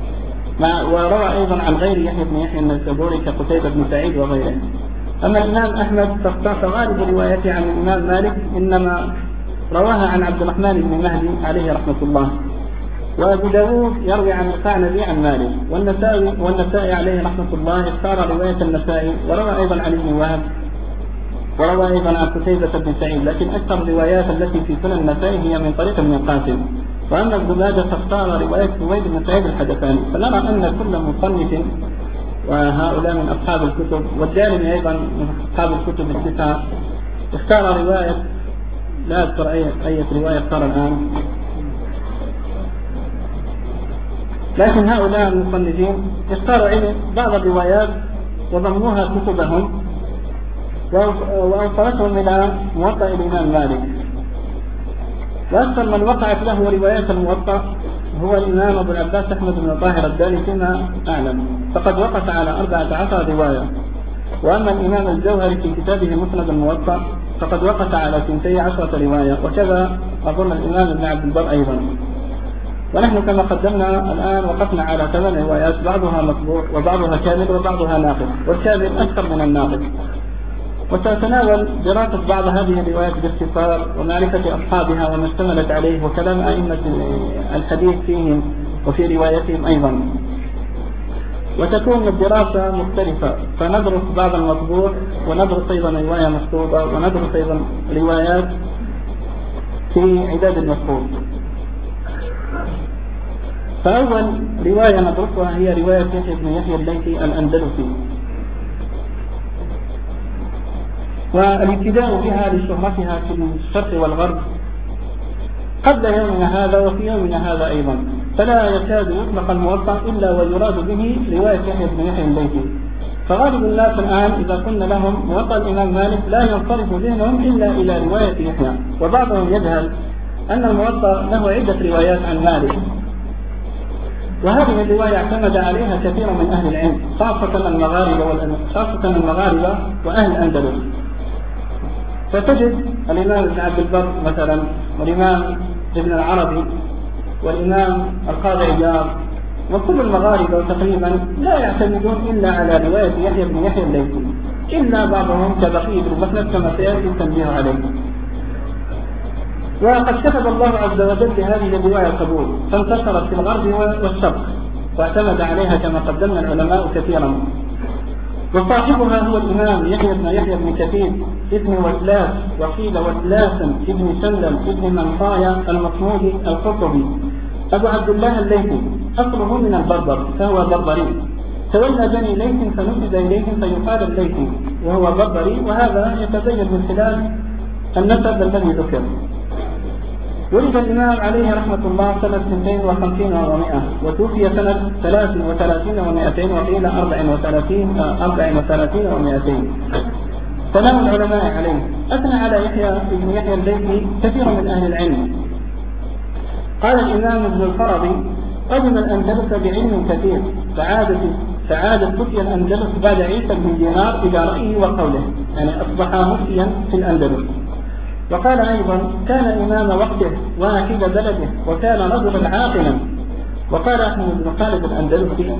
وروى أيضا عن غير يحيى بن يحيى النيسابوري كقتيبة بن سعيد وغيره. أما الإمام أحمد فاختار غالب روايته عن الإمام مالك إنما رواها عن عبد الرحمن بن مهدي عليه رحمة الله. وأبو داود يروي عن القعنبي عن مالك. والنسائي والنسائي عليه رحمة الله اختار رواية النسائي، وروى أيضا عن ابن وهب، وروى أيضا عن قتيبة بن سعيد. لكن أكثر الروايات التي في سنن النسائي هي من طريق ابن القاسم، وأما ابن ماجه فاختار رواية سويد بن سعيد الحدثاني. فنرى أن كل مصنف وهؤلاء من أصحاب الكتب والدارمي أيضا من أصحاب الكتب التسعة اختار رواية، لا أذكر أي أي رواية اختار الآن، لكن هؤلاء المصنفين اختاروا بعض الروايات وضموها كتبهم وأوصلتهم إلى موطأ الإمام مالك. وأكثر من وقعت له روايات الموطأ هو الإمام أبو العباس أحمد بن طاهر الداني فيما أعلم، فقد وقف على أربعة عشر رواية. وأما الإمام الجوهري في كتابه مسند الموطأ فقد وقف على ثنتي عشرة رواية، وكذا أظن الإمام ابن عبد البر أيضا. ونحن كما قدمنا الآن وقفنا على ثمان روايات، بعضها مطبوع وبعضها كامل وبعضها ناقص، والكامل أكثر من الناقص. وسأتناول دراسة بعض هذه الروايات باختصار ومعرفة أصحابها وما اشتملت عليه وكلام أئمة الحديث فيهم وفي روايتهم أيضا. وتكون الدراسة مختلفة، فندرس بعض المطبوع وندرس أيضا رواية مخطوطة وندرس أيضا روايات في عداد المخطوط. فأول رواية ندرسها هي رواية يحيى بن يحيى الليثي الأندلسي، والابتداء بها لشهرتها في الشرق والغرب قبل يومنا هذا وفي يومنا هذا أيضا، فلا يكاد يطلق الموطأ إلا ويراد به رواية يحيى بن يحيى الليثي. فغالب الناس الآن إذا قلنا لهم موطأ الإمام مالك لا ينصرف ذهنهم إلا إلى رواية يحيى، وبعضهم يجهل أن الموطأ له عدة روايات عن مالك، وهذه الرواية اعتمد عليها كثير من أهل العلم خاصة المغاربة خاصة المغاربة وأهل الأندلس. فتجد الإمام ابن عبد البر مثلا والإمام ابن العربي والإمام القاضي عياض وكل المغاربة تقريبا لا يعتمدون إلا على رواية يحيى بن يحيى الليثي، إلا بعضهم كبقية المسند كما سيأتي التنبيه عليه. وقد كتب الله عز وجل بهذه الرواية القبول، فانتشرت في الغرب والشرق واعتمد عليها كما قدمنا العلماء كثيرا. وصاحبها هو الإمام يحيى بن يحيى بن كثير ابن وسلاس، وقيل وسلاس ابن سلم ابن منقايا المصمودي القرطبي أبو عبد الله الليثي، أصله من البربر فهو بربري، تولى بني ليث فنسب إليهم فيقال الليثي وهو بربري، وهذا يتبين من خلال النسب الذي ذكر. ولد الإمام عليه رحمة الله سنة اثنتين وخمسين ومائة، وتوفي سنة ثلاث وثلاثين ومائتين، وقيل أربع وثلاثين أربع وثلاثين ومائتين. سلام العلماء عليه. أثنى على يحيى بن يحيى الليثي كثير من أهل العلم. قال الإمام ابن الفرضي: قدم الأندلس بعلم كثير، فعادت فعادت فتي الأندلس بعد عيسى بن دينار إلى رأيه وقوله، يعني أصبح مفتيا في الأندلس. وقال أيضا: كان إمام وقته واكد بلده وكان رجلا عاقلا. وقال أحمد بن خالد الأندلسي: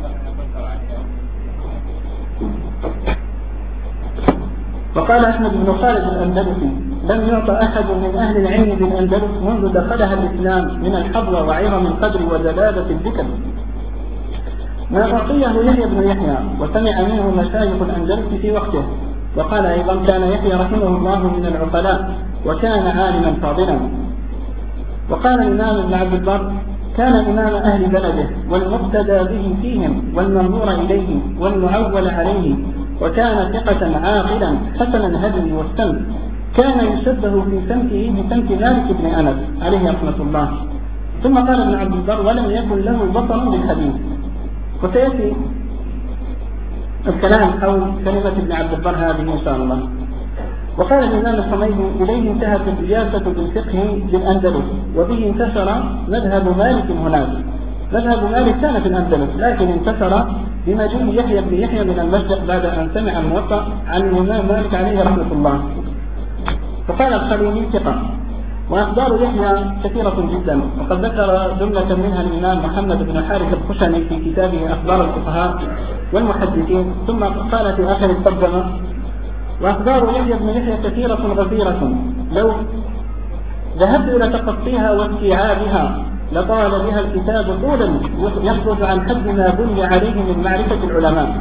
وقال أحمد بن خالد الأندلسي: لم يعط أحد من أهل العلم بالأندلس منذ دخلها الإسلام من الحظوة وعظم القدر وجلالة الذكر ما أعطيه يحيى بن يحيى، وسمع منه مشايخ الأندلس في وقته. وقال أيضا: كان يحيى رحمه الله من العقلاء وكان عالما فاضلا. وقال الإمام ابن عبد البر: كان إمام أهل بلده والمقتدى به فيهم والمنظور إليه والمعول عليه، وكان ثقة عاقلا حسن الهدي والسمت، كان يشبه في سمته بسمت مالك بن أنس عليه رحمة الله. ثم قال ابن عبد البر: ولم يكن له بطن للحديث. وسيأتي الكلام حول كلمة ابن عبد البر هذه إن شاء الله. وقال الإمام الحميدي: إليه انتهت الرياسة بالفقه بالأندلس، وبه انتشر مذهب مالك هناك. مذهب مالك كان في الأندلس، لكن انتشر بمجيء يحيى بن يحيى من المشرق بعد أن سمع الموطأ عن الإمام مالك عليه رحمة الله. وقال الخليلي: ثقة. وأخبار يحيى كثيرة جدا، وقد ذكر جملة منها الإمام محمد بن حارث الخشني في كتابه أخبار الفقهاء والمحدثين. ثم قال في آخر الترجمة: وأخبار يحيى بن يحيى كثيرة غزيرة، لو ذهبت إلى تقصيها واستيعابها لطال بها الكتاب طولا يخرج عن حد ما بني عليه من معرفة العلماء.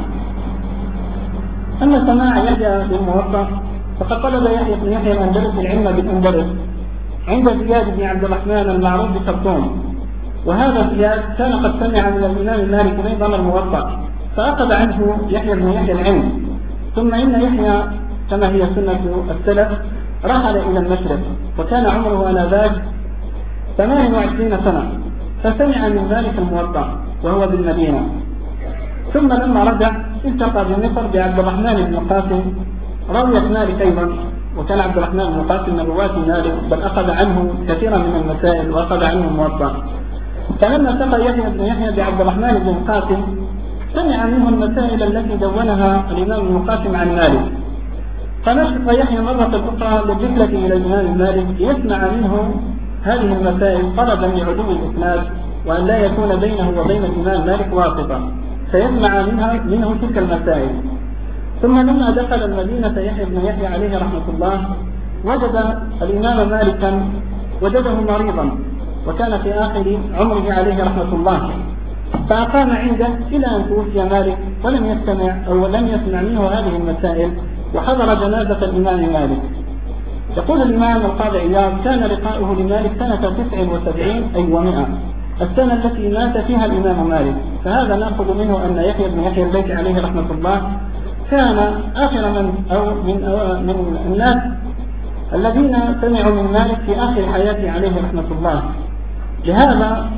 أما سماع يحيى بالموطأ فقد طلب يحيى بن يحيى الأندلس العلم بالأندلس، عند زياد بن عبد الرحمن المعروف بخرطوم، وهذا زياد كان قد سمع من الإمام مالك أيضا الموطأ فأخذ عنه يحيى بن يحيى العلم. ثم إن يحيى كما هي سنة السلف رحل إلى المشرق، وكان عمره آنذاك ثمان وعشرين سنة، فسمع من ذلك الموطأ وهو بالمدينة. ثم لما رجع التقى بمصر بعبد الرحمن بن القاسم راوية مالك أيضا، وكان عبد الرحمن بن القاسم من رواة مالك، بل أخذ عنه كثيرا من المسائل وأخذ عنه الموطأ. فلما التقى يحيى بن يحيى بعبد الرحمن بن القاسم سمع منه المسائل التي دونها الإمام ابن القاسم عن مالك، فنشط يحيى مرة أخرى للرحلة إلى الإمام مالك يسمع منه هذه المسائل طلبا لعلو الإسناد وأن لا يكون بينه وبين الإمام مالك واسطة، فيسمع منها منه تلك المسائل. ثم لما دخل المدينة يحيى بن يحيى عليه رحمة الله وجد الإمام مالكا وجده مريضا، وكان في آخر عمره عليه رحمة الله، فأقام عنده إلى أن توفي مالك ولم يستمع أو لم يسمع منه هذه المسائل، وحضر جنازة الإمام مالك. يقول الإمام القاضي عياض كان لقاؤه لمالك سنة تسع وسبعين أي ومئة، السنة التي مات فيها الإمام مالك، فهذا نأخذ منه أن يحيى بن يحيى الليثي عليه رحمة الله كان آخر من أو من, أو من الناس الذين سمعوا من مالك في آخر حياته عليه رحمة الله. لهذا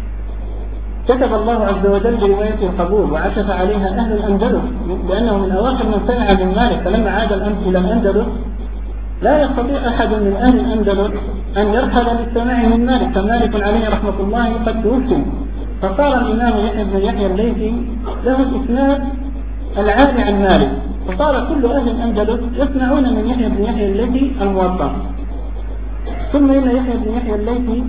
كتب الله عز وجل رواية القبول وعكف عليها أهل الأندلس، لأنه من أواخر من سمع من مالك، فلما عاد الأمس إلى الأندلس لا يستطيع أحد من أهل الأندلس أن يرحل للسماع من مالك، فمالك عليه رحمة الله قد توفي، فصار الإمام يحيى بن يحيى الليثي له الإسناد العالي عن مالك، فصار كل أهل الأندلس يسمعون من يحيى بن يحيى الليثي الموطأ. ثم إن يحيى بن يحيى الليثي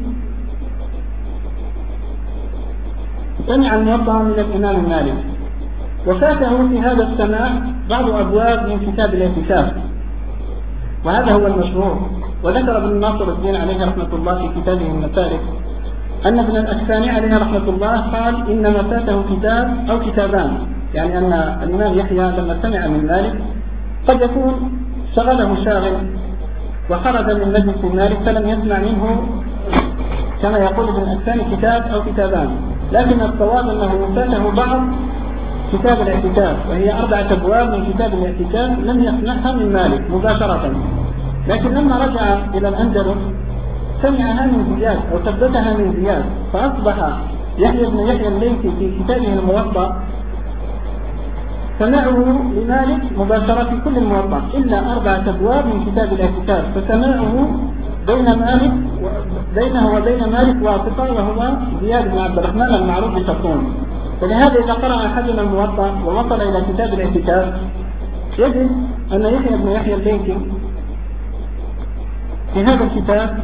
سمع الموطأ من الإمام مالك، وفاته في هذا السماع بعض أبواب من كتاب الاعتكاف، وهذا هو المشهور. وذكر ابن ناصر الدين عليه رحمة الله في كتابه المسالك أن ابن الأكفاني عليه رحمة الله قال إنما فاته كتاب أو كتابان، يعني أن الإمام يحيى لما سمع من مالك قد يكون شغله شاغل وخرج من مجلس مالك فلم يسمع منه كما يقول ابن الأكفاني كتاب أو كتابان، لكن الصواب أنه فاته بعض كتاب الاعتكاف، وهي أربعة أبواب من كتاب الاعتكاف لم يسمعها من مالك مباشرة، لكن لما رجع إلى الأندلس سمعها من زياد أو ثبتها من زياد، فأصبح يحيى بن يحيى الليثي في كتابه الموطأ سمعه لمالك مباشرة في كل الموطأ إلا أربعة أبواب من كتاب الاعتكاف، فسمعه بين مالك بينه وبين مالك واسطة وهو زياد بن عبد الرحمن المعروف بخرطوم. فلهذا إذا قرأ أحدنا الموطأ ووصل إلى كتاب الاعتكاف يجد أن يحيى بن يحيى الليثي في هذا الكتاب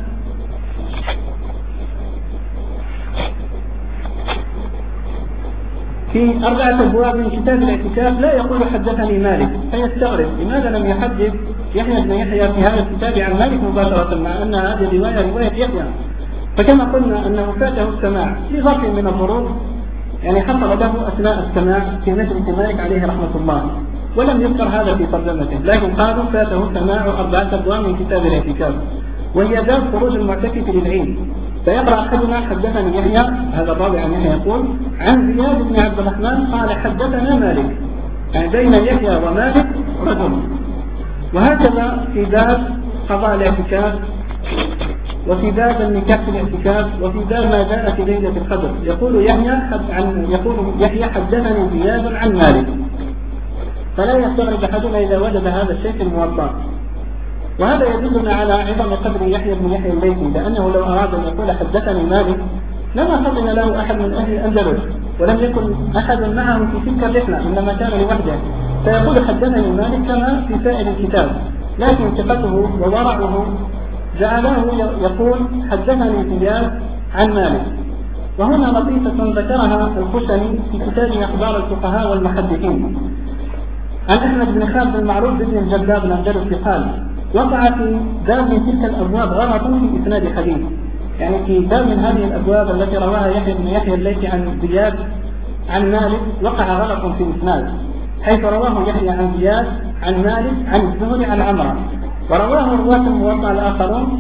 في أربعة أبواب من كتاب الاعتكاف لا يقول حدثني مالك، فيستغرب لماذا لم يحدث يحيى بن يحيى في هذا الكتاب عن مالك مباشرة، مع أن هذه الرواية رواية يحيى. فكما قلنا أنه فاته السماع لظرف من الظروف، يعني حصل له أثناء السماع في مجلس مالك عليه رحمة الله، ولم يذكر هذا في ترجمته، لكن قالوا فاته سماع أربعة أبواب من كتاب الاعتكاف، وهي باب خروج المعتكف للعيد. فيقرأ أحدنا حدثني يحيى، هذا الراوي عن يحيى يقول عن زياد بن عبد الرحمن قال حدثنا مالك، يعني بين يحيى ومالك رجل. وهكذا في باب قضاء الاعتكاف، وفي باب النكاح في الاعتكاف، وفي باب ما جاء في ليلة القدر يقول يحيى عن يقول يحيى حدثني زياد عن مالك، فلا يستغرب أحدنا إذا وجد هذا الشيء في الموطأ. وهذا يدلنا على عظم قدر يحيى بن يحيى الليثي، لأنه لو أراد أن يقول حدثني مالك لما فطن له أحد من أهل الأندلس ولم يكن أحد معه في تلك الرحلة، إنما كان لوحده، فيقول حدثني مالك كما في سائر الكتاب، لكن ثقته وورعه جعله يقول حدثني زياد عن مالك. وهنا لطيفة ذكرها الخشني في كتابه أخبار الفقهاء والمحدثين عن أحمد بن خالد المعروف بن الجلاب الأندلسي قال وقع في باب من تلك الأبواب غلط في إسناد حديث، يعني في باب من هذه الأبواب التي رواها يحيى بن يحيى الليثي عن زياد عن مالك وقع غلط في الإسناد، حيث رواه يحيى عن زياد عن مالك عن الزهري عن عمرو، ورواه رواة الموطأ الآخرون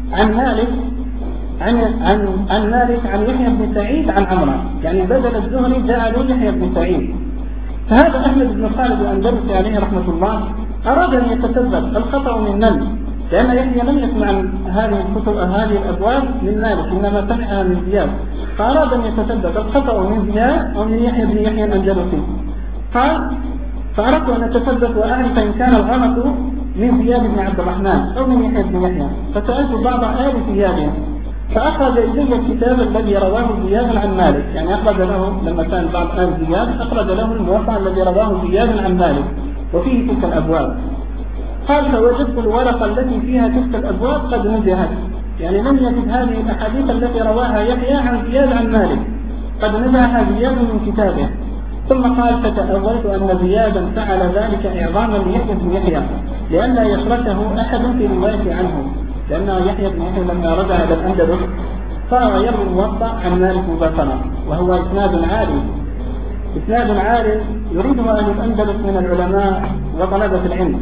عن مالك عن عن عن مالك عن يحيى بن سعيد عن عمران، يعني بدل الزهري جعلوا يحيى بن سعيد. فهذا أحمد بن خالد الأندلسي عليه رحمة الله أراد أن يتثبت الخطأ من من، لأن يحيى لم يسمع عن هذه الكتب هذه الأبواب من مالك، إنما سمعها من زياد، فأراد أن يتثبت الخطأ من زياد أو من يحيى بن يحيى الأندلسي. قال فأردت أن أتثبت وأعرف إن كان الغلط من زياد بن عبد الرحمن أو من يحيى بن يحيى، فسألت بعض آل زياد فأخرج إلي الكتاب الذي رواه زياد عن مالك، يعني أخرج له لما كان بعض آل زياد أخرج له الموقع الذي رواه زياد عن مالك وفيه تلك الأبواب. قال فوجدت الورقة التي فيها تلك الأبواب قد نزهت، يعني لم يجد هذه الأحاديث التي رواها يحيى عن زياد عن مالك، قد نزعها زياد من كتابه. ثم قال فتأولت أن زيادا فعل ذلك إعظاما ليحيى بن يحيى لئلا يشركه أحد في رواية عنه، لأن يحيى بن يحيى لما رجع إلى الأندلس صار يروي الموطأ عن مالك مباشرة، وهو إسناد عالي إسناد عالي يريده أهل الأندلس من العلماء وطلبة العلم.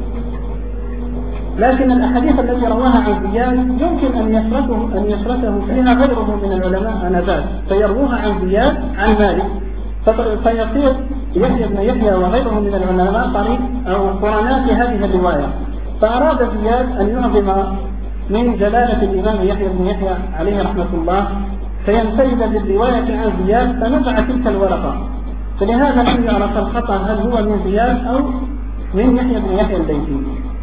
لكن الأحاديث التي رواها عن زياد يمكن أن يشركه أن يشركه فيها غيره من العلماء آنذاك، فيروها عن زياد عن مالك، فيصير يحيى بن يحيى وغيره من العلماء طريق أو قرناء في هذه الرواية. فأراد زياد أن يعظم من جلالة الإمام يحيى بن يحيى عليه رحمة الله فينفرد بالرواية عن زياد فنزع تلك الورقة، فلهذا لم يعرف الخطأ هل هو من زياد أو من يحيى بن يحيى الليثي.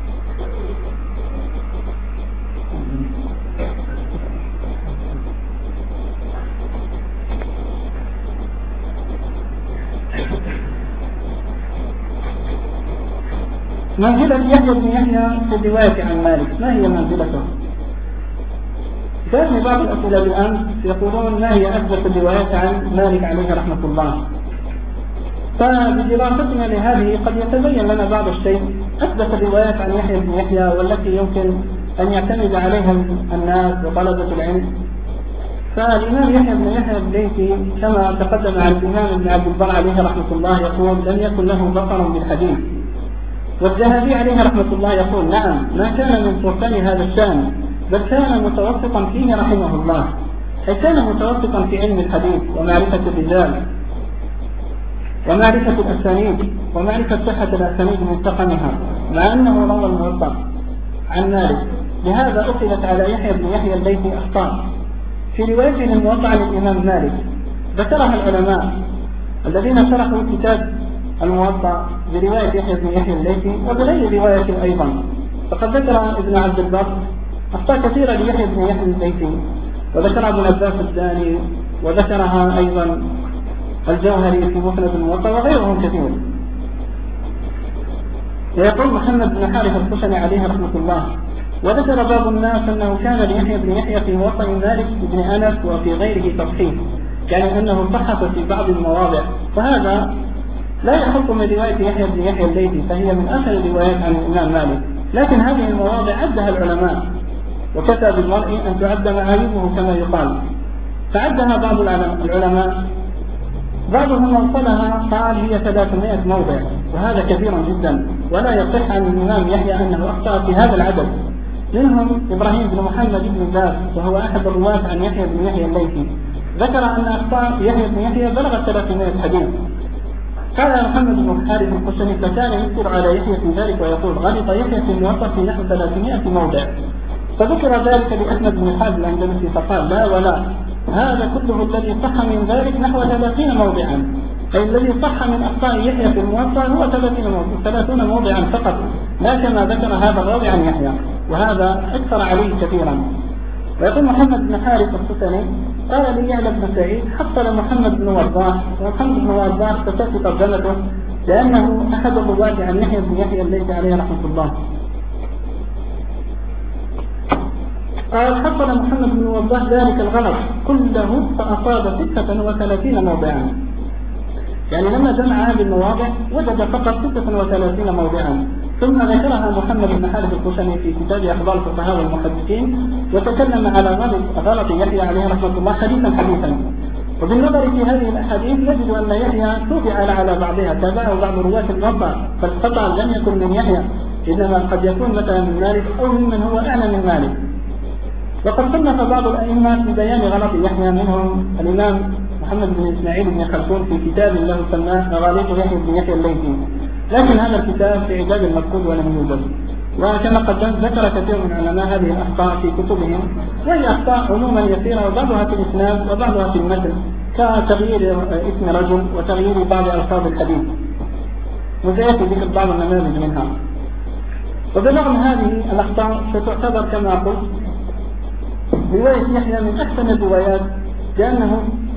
منزلة يحيى بن يحيى في الرواية عن مالك، ما هي منزلته؟ جاءني بعض الأسئلة بالأمس يقولون ما هي أثبت الروايات عن مالك عليه رحمة الله، فبدراستنا لهذه قد يتبين لنا بعض الشيء. أثبت الروايات عن يحيى بن يحيى والتي يمكن أن يعتمد عليها الناس وطلبة العلم، فالإمام يحيى بن يحيى الليثي كما تقدم عن الإمام ابن عبد البر عليه رحمة الله يقول لم يكن له بصر بالحديث، والذهبي عليه رحمة الله يقول نعم ما كان من فرسان هذا الشأن بل كان متوسطا فيه رحمه الله، أي كان متوسطا في علم الحديث ومعرفة الرجال ومعرفة الأسانيد ومعرفة صحة الأسانيد من سقمها، مع أنه روى الموطأ عن مالك. لهذا أخذت على يحيى بن يحيى الليثي أخطاء في روايته للموطأ عن الإمام مالك ذكرها العلماء الذين شرحوا كتاب الموطأ برواية يحيى بن يحيى الليثي وبغير رواية أيضا. فقد ذكر ابن عبد البر أخطاء كثيرة ليحيى بن يحيى الليثي، وذكر ابن عباس الداني، وذكرها أيضا الجوهري في مسند الموطأ وغيرهم كثير. ويقول محمد بن حارث الخشني عليه رحمة الله وذكر بعض الناس أنه كان ليحيى بن يحيى في موطأ مالك بن أنس وفي غيره تصحيح، يعني أنه صحف في بعض المواضع، فهذا لا يخص من رواية يحيى بن يحيى الليثي، فهي من آخر الروايات عن الإمام مالك، لكن هذه المواضع عدها العلماء وكتب بالمرء أن تعد معايبه كما يقال، فعدها بعض العلماء، بعضهم وصلها قال هي ثلاثمائة موضع، وهذا كثير جدا، ولا يصح عن الإمام يحيى أنه أخطأ في هذا العدد. منهم إبراهيم بن محمد بن باز وهو أحد الرواة عن يحيى بن يحيى الليثي ذكر أن أخطاء يحيى بن يحيى بلغت ثلاثمائة حديث. قال محمد بن حارث الخشني فكان يذكر على يحيى في ذلك ويقول غلط يحيى في الموطأ في نحو ثلاثمائة موضع، فذكر ذلك لأحمد بن حاتم الأندلسي فقال لا ولا، هذا كله الذي صح من ذلك نحو ثلاثين موضعا، أي الذي صح من أخطاء يحيى في الموطأ هو ثلاثون موضعا فقط، لا كما ذكر هذا الراوي عن يحيى، وهذا أكثر عليه كثيرا. ويقول محمد بن حارث الخشني قال لي يعلى بن سعيد حصل محمد بن وضاح، ومحمد بن وضاح تسكت ترجمته لأنه أحد الرواة عن يحيى بن يحيى الليثي عليه رحمة الله. قال حصل محمد بن وضاح ذلك الغلط كله فأصاب ستة وثلاثين موضعا، يعني لما جمع هذه المواضع وجد فقط ستة وثلاثين موضعا، ثم ذكرها محمد بن حارث الخشني في كتاب أخبار الفقهاء والمحدثين وتكلم على غلط, غلط يحيى عليه رحمة الله حديثا حديثا. وبالنظر في هذه الأحاديث نجد أن يحيى توبع على بعضها، تابعه بعض رواة الموطأ، فالخطأ لم يكن من يحيى، إنما قد يكون مثلا من مالك أو ممن هو أعلى من مالك. وقد صنف بعض الأئمة في بيان غلط يحيى، منهم الإمام محمد بن إسماعيل بن خلفون في كتاب له سماه مغاليط يحيى بن يحيى الليثي، لكن هذا الكتاب في إعجاز المفقود ولم يوجد. وكما قدمت ذكر كثير من علماء هذه الأخطاء في كتبهم، وهي أخطاء عموما يسيرة، وبعضها في الإسناد وبعضها في المتن، كتغيير اسم رجل وتغيير بعض ألفاظ الحديث، وسيأتي ذكر بعض النماذج منها. وبرغم هذه الأخطاء ستعتبر كما قلت رواية يحيى من أحسن الروايات، لأنه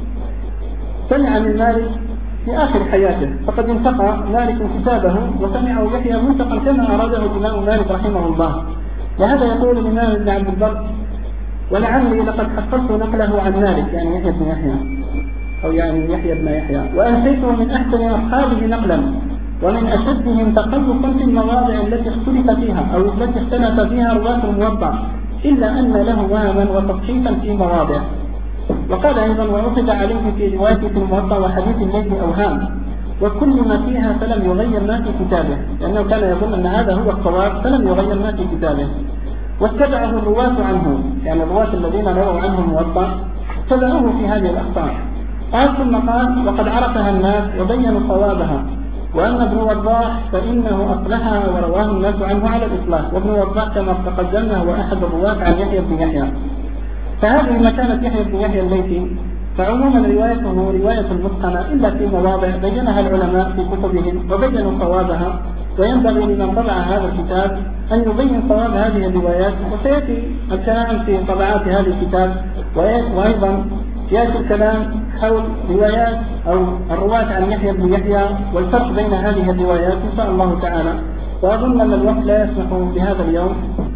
سمع من مالك في آخر حياته، فقد انتقى مالك كتابه وسمعه يحيى منتقا كما أراده الإمام مالك رحمه الله. لهذا يقول الإمام ابن عبد البر: ولعلي لقد حققت نقله عن مالك، يعني يحيى بن يحيى أو يعني يحيى بن يحيى، وأنسيته من أحسن أصحابه نقلا ومن أشدهم تقلقا في المواضع التي اختلف فيها أو التي اختلف فيها رواة الموضع، إلا أن له وهما وتصحيفا في مواضع. وقال أيضا: وأخذ عليه في رواية الموضع وحديث الليث أوهام، وكل ما فيها فلم يغير ما في كتابه، لأنه كان يظن أن هذا هو الصواب فلم يغير ما في كتابه. واتبعه الرواة عنه، يعني الرواة الذين رووا عنه الموضع اتبعوه في هذه الأخطاء. قال ثم قال: وقد عرفها الناس وبينوا صوابها، وأن ابن وضاح فإنه أصلحها ورواه الناس عنه على الإصلاح، وابن وضاح كما تقدمنا هو أحد الرواة عن يحيى بن يحيى. فهذه مكانة يحيى بن يحيى الليثي، فعموما روايته رواية متقنة إلا في مواضع بينها العلماء في كتبهم وبينوا صوابها، وينبغي لمن طبع هذا الكتاب أن يبين صواب هذه الروايات. وسيأتي الكلام في طبعات هذا الكتاب، وأيضا يأتي الكلام حول روايات أو الرواة عن يحيى بن يحيى والفرق بين هذه الروايات إن شاء الله تعالى. وأظن أن الوقت لا يسمح بهذا اليوم،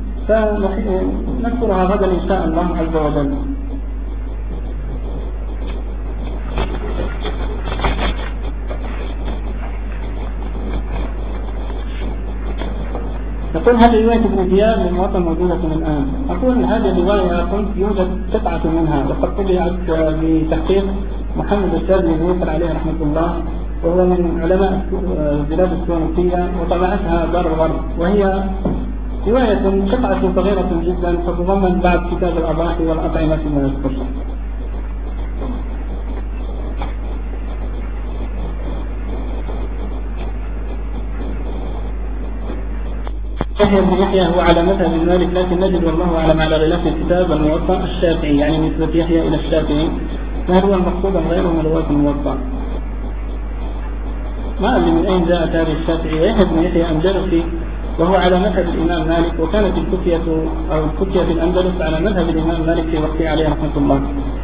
فنذكرها غدا إن شاء الله عز وجل. يقول: هذه رواية ابن زياد للموطأ موجودة الآن. أقول هذه الرواية قلت يوجد قطعة منها، وقد طبعت بتحقيق محمد الشاذلي بن يسر عليه رحمة الله، وهو من علماء البلاد التونسية، وطبعتها دار الغرب، وهي رواية قطعة صغيرة جدا تتضمن بعض كتاب الأضاحي والأطعمة فيما يذكر. يحيى بن يحيى هو على مذهب مالك، لكن نجد والله أعلم على غلاف الكتاب الموطأ الشافعي، يعني نسبة يحيى إلى الشافعي، فهل هو المقصود غيره من رواة الموطأ؟ ما أدري من أين جاء تاريخ الشافعي. ويحيى بن يحيى أندلسي، وهو على مذهب الإمام مالك، وكانت الكوفية أو الكوفية في الأندلس على مذهب الإمام مالك في وقته عليه رحمة الله.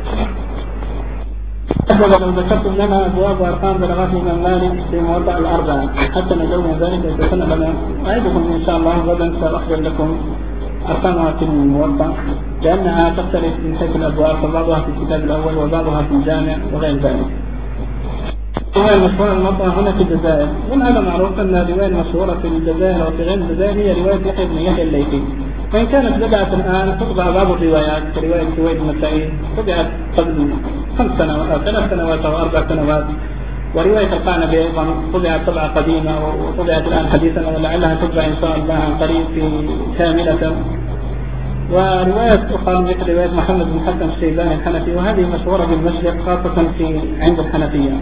لو ذكرتم لنا أبواب وأرقام بلغات الإمام مالك في موضع الأربعة حتى نجونا ذلك يتسنى لنا، أعدكم إن شاء الله غدا سأخبر لكم أرقامها في الموضع، لأنها تختلف من حيث الأبواب، فبعضها في الكتاب الأول وبعضها في الجامع وغير ذلك. الرواية المشهورة الموضع هنا في الجزائر، ومن هذا معروف أن الرواية المشهورة في الجزائر وفي غير الجزائر هي رواية يحيى بن يحيى الليثي، وإن كانت بدأت الآن تطبع بعض الروايات كرواية سويد بن سعيد طبعت قبل خمس سنوات أو ثلاث سنوات أو أربع سنوات، ورواية القعنبي أيضا طبعت طبعة قديمة وطبعت الآن حديثا، ولعلها تطبع إن شاء الله عن قريب في كاملة. ورواية أخرى مثل رواية محمد بن حسن الشيباني الحنفي، وهذه مشهورة بالمشرق خاصة في عند الحنفية.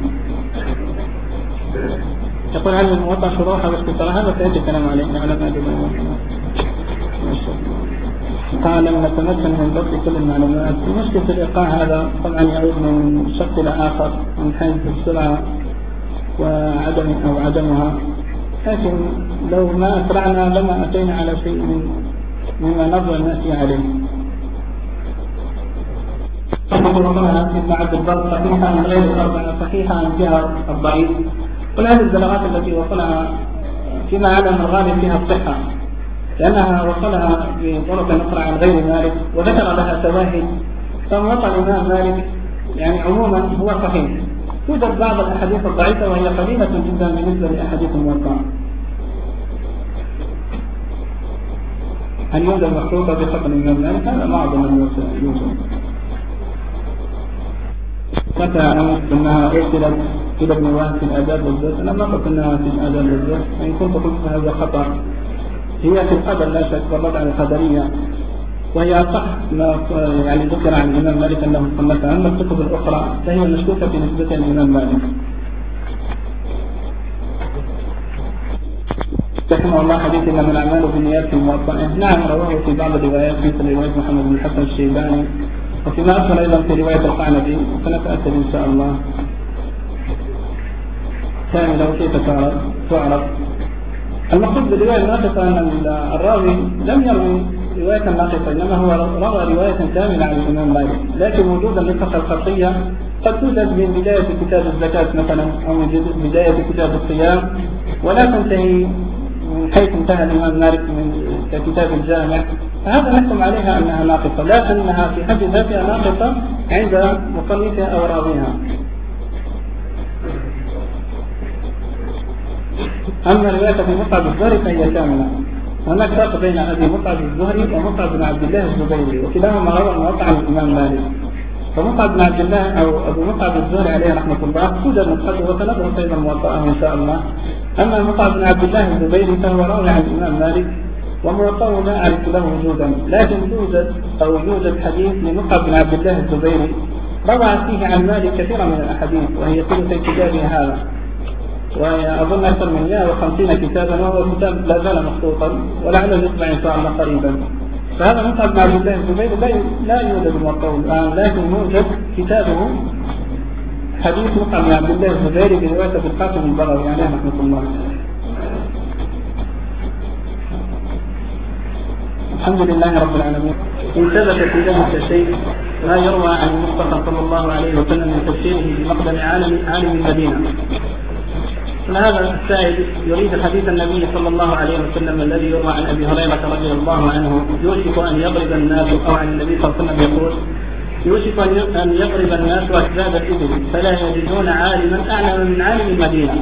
يقول: هل الموضع شروحها واختصارها؟ هذا سيأتي الكلام عليه على ما أدري. قال: لم نتمكن من ضبط كل المعلومات. المشكلة في الإيقاع هذا طبعا يعود من شق إلى آخر من حيث السرعة وعدم أو عدمها، لكن لو ما أسرعنا لما أتينا على شيء من مما نظر نأتي عليه. وقالها ابن عبد البر صحيحة عن غير الأربعة، صحيحة عن جهة الضعيف، وهذه البلاغات التي وصلها فيما علم الغالب فيها الصحة، لأنها وصلها بطرق أخرى عن غير مالك وذكر لها شواهد، فوصل الإمام مالك يعني عموما هو صحيح. توجد بعض الأحاديث الضعيفة وهي قليلة جدا بالنسبة لأحاديث الموضوع. هل يوجد مخطوطة بحكم الإمام مالك؟ هذا ما أظن أنه يوجد. متى أمس أنها أرسلت إلى ابن وهب في الآداب والزهد؟ أنا ما قلت أنها في الآداب والزهد، وإن كنت قلت هذا خطأ. هي في القدر لا شك، والرد على القدرية وهي أصح ما يعني ذكر عن الإمام مالك أنه صنفها. أما الكتب الأخرى فهي مشكوكة في نسبتها للإمام مالك رحمه الله. حديث إنما الأعمال بالنيات في الموطأ، نعم رواه في بعض الروايات مثل رواية محمد بن الحسن الشيباني، وفيما أصل أيضا في رواية القعنبي، فنتأكد إن شاء الله كاملة كيف تعرف. المقصود بالرواية الناقصة أن الراوي لم يروي رواية ناقصة، إنما هو روى رواية كاملة عن الإمام مالك، لكن وجود النسخ الخطية قد توجد من بداية كتاب الزكاة مثلا أو من بداية كتاب الصيام، ولا تنتهي من حيث انتهى الإمام مالك من كتاب الجامع، فهذا نحكم عليها أنها ناقصة، لا أنها في حد ذاتها ناقصة عند مصنفها أو راويها. أما رواية ابي مصعب الزهري فهي كاملة. هناك فرق بين أبي مصعب الزهري ومصعب بن عبد الله الزبيري، وكلاهما روى الموطأ عن الإمام مالك. فمصعب بن عبد الله أو أبو مصعب الزهري عليه رحمة الله توجد نسخته وسندرس أيضا موطأه إن شاء الله. أما مصعب بن عبد الله الزبيري فهو راوي عن الإمام مالك، وموطأه لا أعرف له وجودا، لكن توجد أو يوجد حديث لمصعب بن عبد الله الزبيري روى فيه عن مالك كثيرا من الأحاديث، وهي في كتابه هذا، وأظن أكثر من مئة وخمسين كتابا، وهو كتاب لا زال مخطوطا ولعله يطبع إن شاء الله قريبا. فهذا مصعب بن عبد الله الزبيري لا يوجد موطأه الآن، لكن يوجد كتابه حديث مصعب بن عبد الله الزبيري برواية أبي القاسم البغوي عليه رحمة الله. الحمد لله رب العالمين. إن ثبت في ذلك الشيء ما يروى عن المصطفى صلى الله عليه وسلم من تفسيره بمقدم عالم عالم المدينة، فهذا السائل يريد حديث النبي صلى الله عليه وسلم الذي يروى عن أبي هريرة رضي الله عنه يوشك أن يضرب الناس، أو عن النبي صلى الله عليه وسلم يقول يوشك أن يضرب الناس أكباد الإبل فلا يجدون عالما أعلم من عالم المدينة.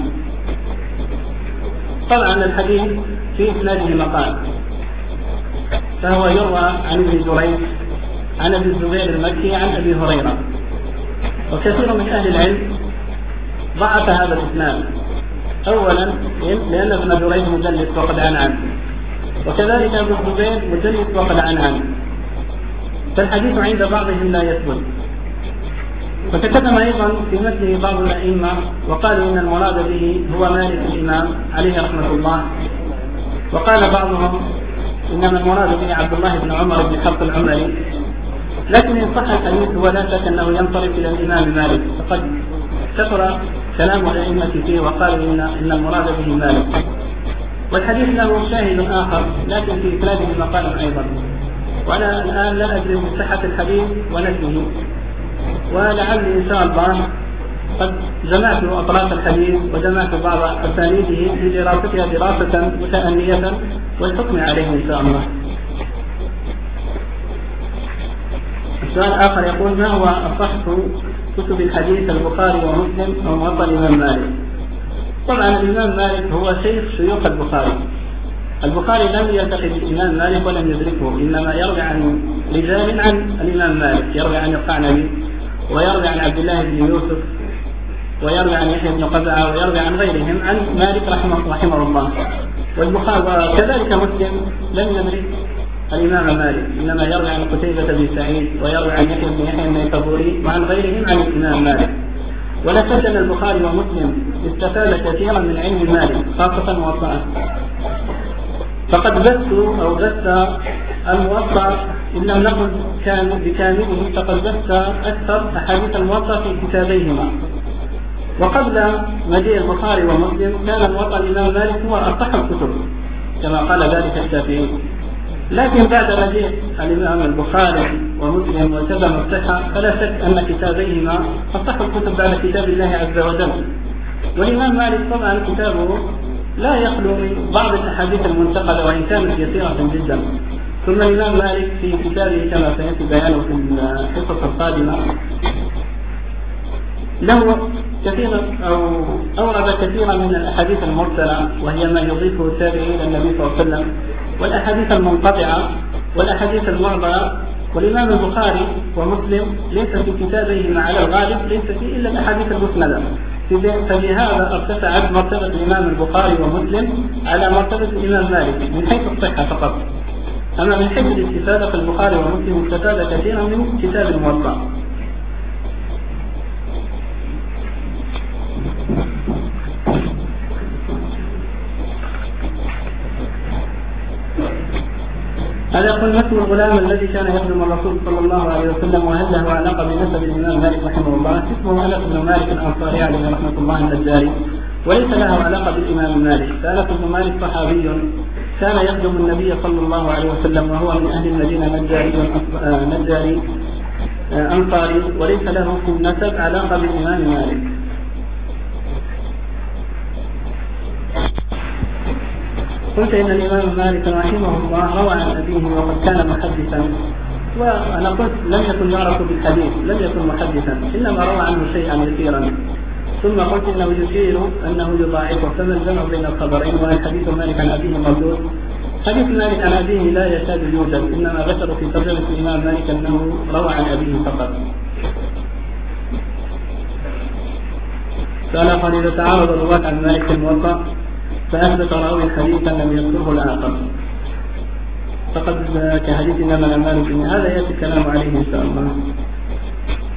طبعا الحديث في إسناده مقال، فهو يروى عن ابن جريج عن أبي الزبير المكي عن أبي هريرة، وكثير من أهل العلم ضعف هذا الإسناد، أولا لأن ابن جريج مدلس وقد عن عنه، وكذلك أبو الزبير مدلس وقد عن عنه، فالحديث عند بعضهم لا يثبت. وتكلم أيضا في مثله بعض الأئمة وقالوا إن المراد به هو مالك الإمام عليه رحمة الله، وقال بعضهم إنما المراد به عبد الله بن عمر بن حفص العمري، لكن إن صح الحديث هو لا شك أنه ينصرف إلى الإمام مالك، فقد كثر كلام الأئمة فيه وقالوا إن إن المراد به مالك. والحديث له شاهد آخر لكن في إسناده مقال أيضا، وأنا الآن لا أدري بصحة الحديث ونسبه، ولعلي إن شاء الله قد جمعت أطراف الحديث وجمعت بعض أسانيده لدراستها دراسة متأنية والحكم عليه إن شاء الله. السؤال الآخر يقول ما هو أصح كتب الحديث البخاري ومسلم أو موطأ الإمام مالك؟ طبعا الإمام مالك هو شيخ شيوخ البخاري. البخاري لم يلتقي بالإمام مالك ولم يدركه، إنما يروي عن رجال عن الإمام مالك، يروي عن القعنبي ويروي عن عبد الله بن يوسف ويروي عن يحيى بن قزعة ويروي عن غيرهم عن مالك رحمه, رحمه الله. والبخاري وكذلك مسلم لم يدرك الإمام مالك، إنما يروي عن قتيبة بن سعيد ويروي عن يحيى بن يحيى النيسابوري وعن غيرهم عن الإمام مالك. ولا شك أن البخاري ومسلم استفاد كثيرا من علم مالك خاصة موطأه، فقد بثوا أو بث الموطأ إن لم نقل كان بكامله، فقد بث أكثر أحاديث الموطأ في كتابيهما. وقبل مجيء البخاري ومسلم كان موطأ الإمام مالك هو أصح الكتب كما قال ذلك الشافعي، لكن بعد مجيء الإمام البخاري ومسلم وكذا الصحة فلا شك أن كتابيهما أصح الكتب بعد كتاب الله عز وجل. والإمام مالك طبعا كتابه لا يخلو من بعض الأحاديث المنتقدة وإن كانت يسيرة جدا. ثم الإمام مالك في كتابه كما سيأتي بيانه في الحصص القادمة له كثير أو أورد كثيرا من الأحاديث المرسلة، وهي ما يضيفه التابعي إلى النبي صلى الله عليه وسلم، والأحاديث المنقطعة والأحاديث المعضلة. والإمام البخاري ومسلم ليس في كتابهما على الغالب ليس فيه إلا الأحاديث المسندة، فبهذا ارتفعت مرتبة الإمام البخاري ومسلم على مرتبة الإمام مالك من حيث الصحة فقط. أما من حيث الاستفادة فالبخاري ومسلم استفاد كثيرا من كتاب الموطأ. هذا يقول: مثل الغلام الذي كان يخدم الرسول صلى الله عليه وسلم وهل له علاقة بنسب الإمام مالك رحمه الله؟ اسمه أنس بن مالك الأنصاري عليه رحمة الله النجاري، وليس له علاقة بالإمام مالك. فأنس بن مالك صحابي كان يخدم النبي صلى الله عليه وسلم وهو من أهل المدينة نجاري نجاري أنصاري، وليس له في النسب علاقة بالإمام مالك. قلت إن الإمام مالك رحمه الله روى عن أبيه وقد كان محدثا، وأنا قلت لم يكن يعرف بالحديث، لم يكن محدثا، إنما روى عنه شيئا يسيرا. ثم قلت إنه يشير أنه يضاعفه، فما الجمع بين الخبرين؟ وهل حديث مالك عن أبيه مردود؟ حديث مالك عن أبيه لا يكاد يوجد، إنما ذكروا في ترجمة الإمام مالك أنه روى عن أبيه فقط. سأل قال: إذا تعارض الرواة عن مالك في الموطأ فأثبت راوي حديثا لم يذكره الآخر فقد كحديث إنما الأعمال بالنيات، هذا يأتي الكلام عليه إن شاء الله.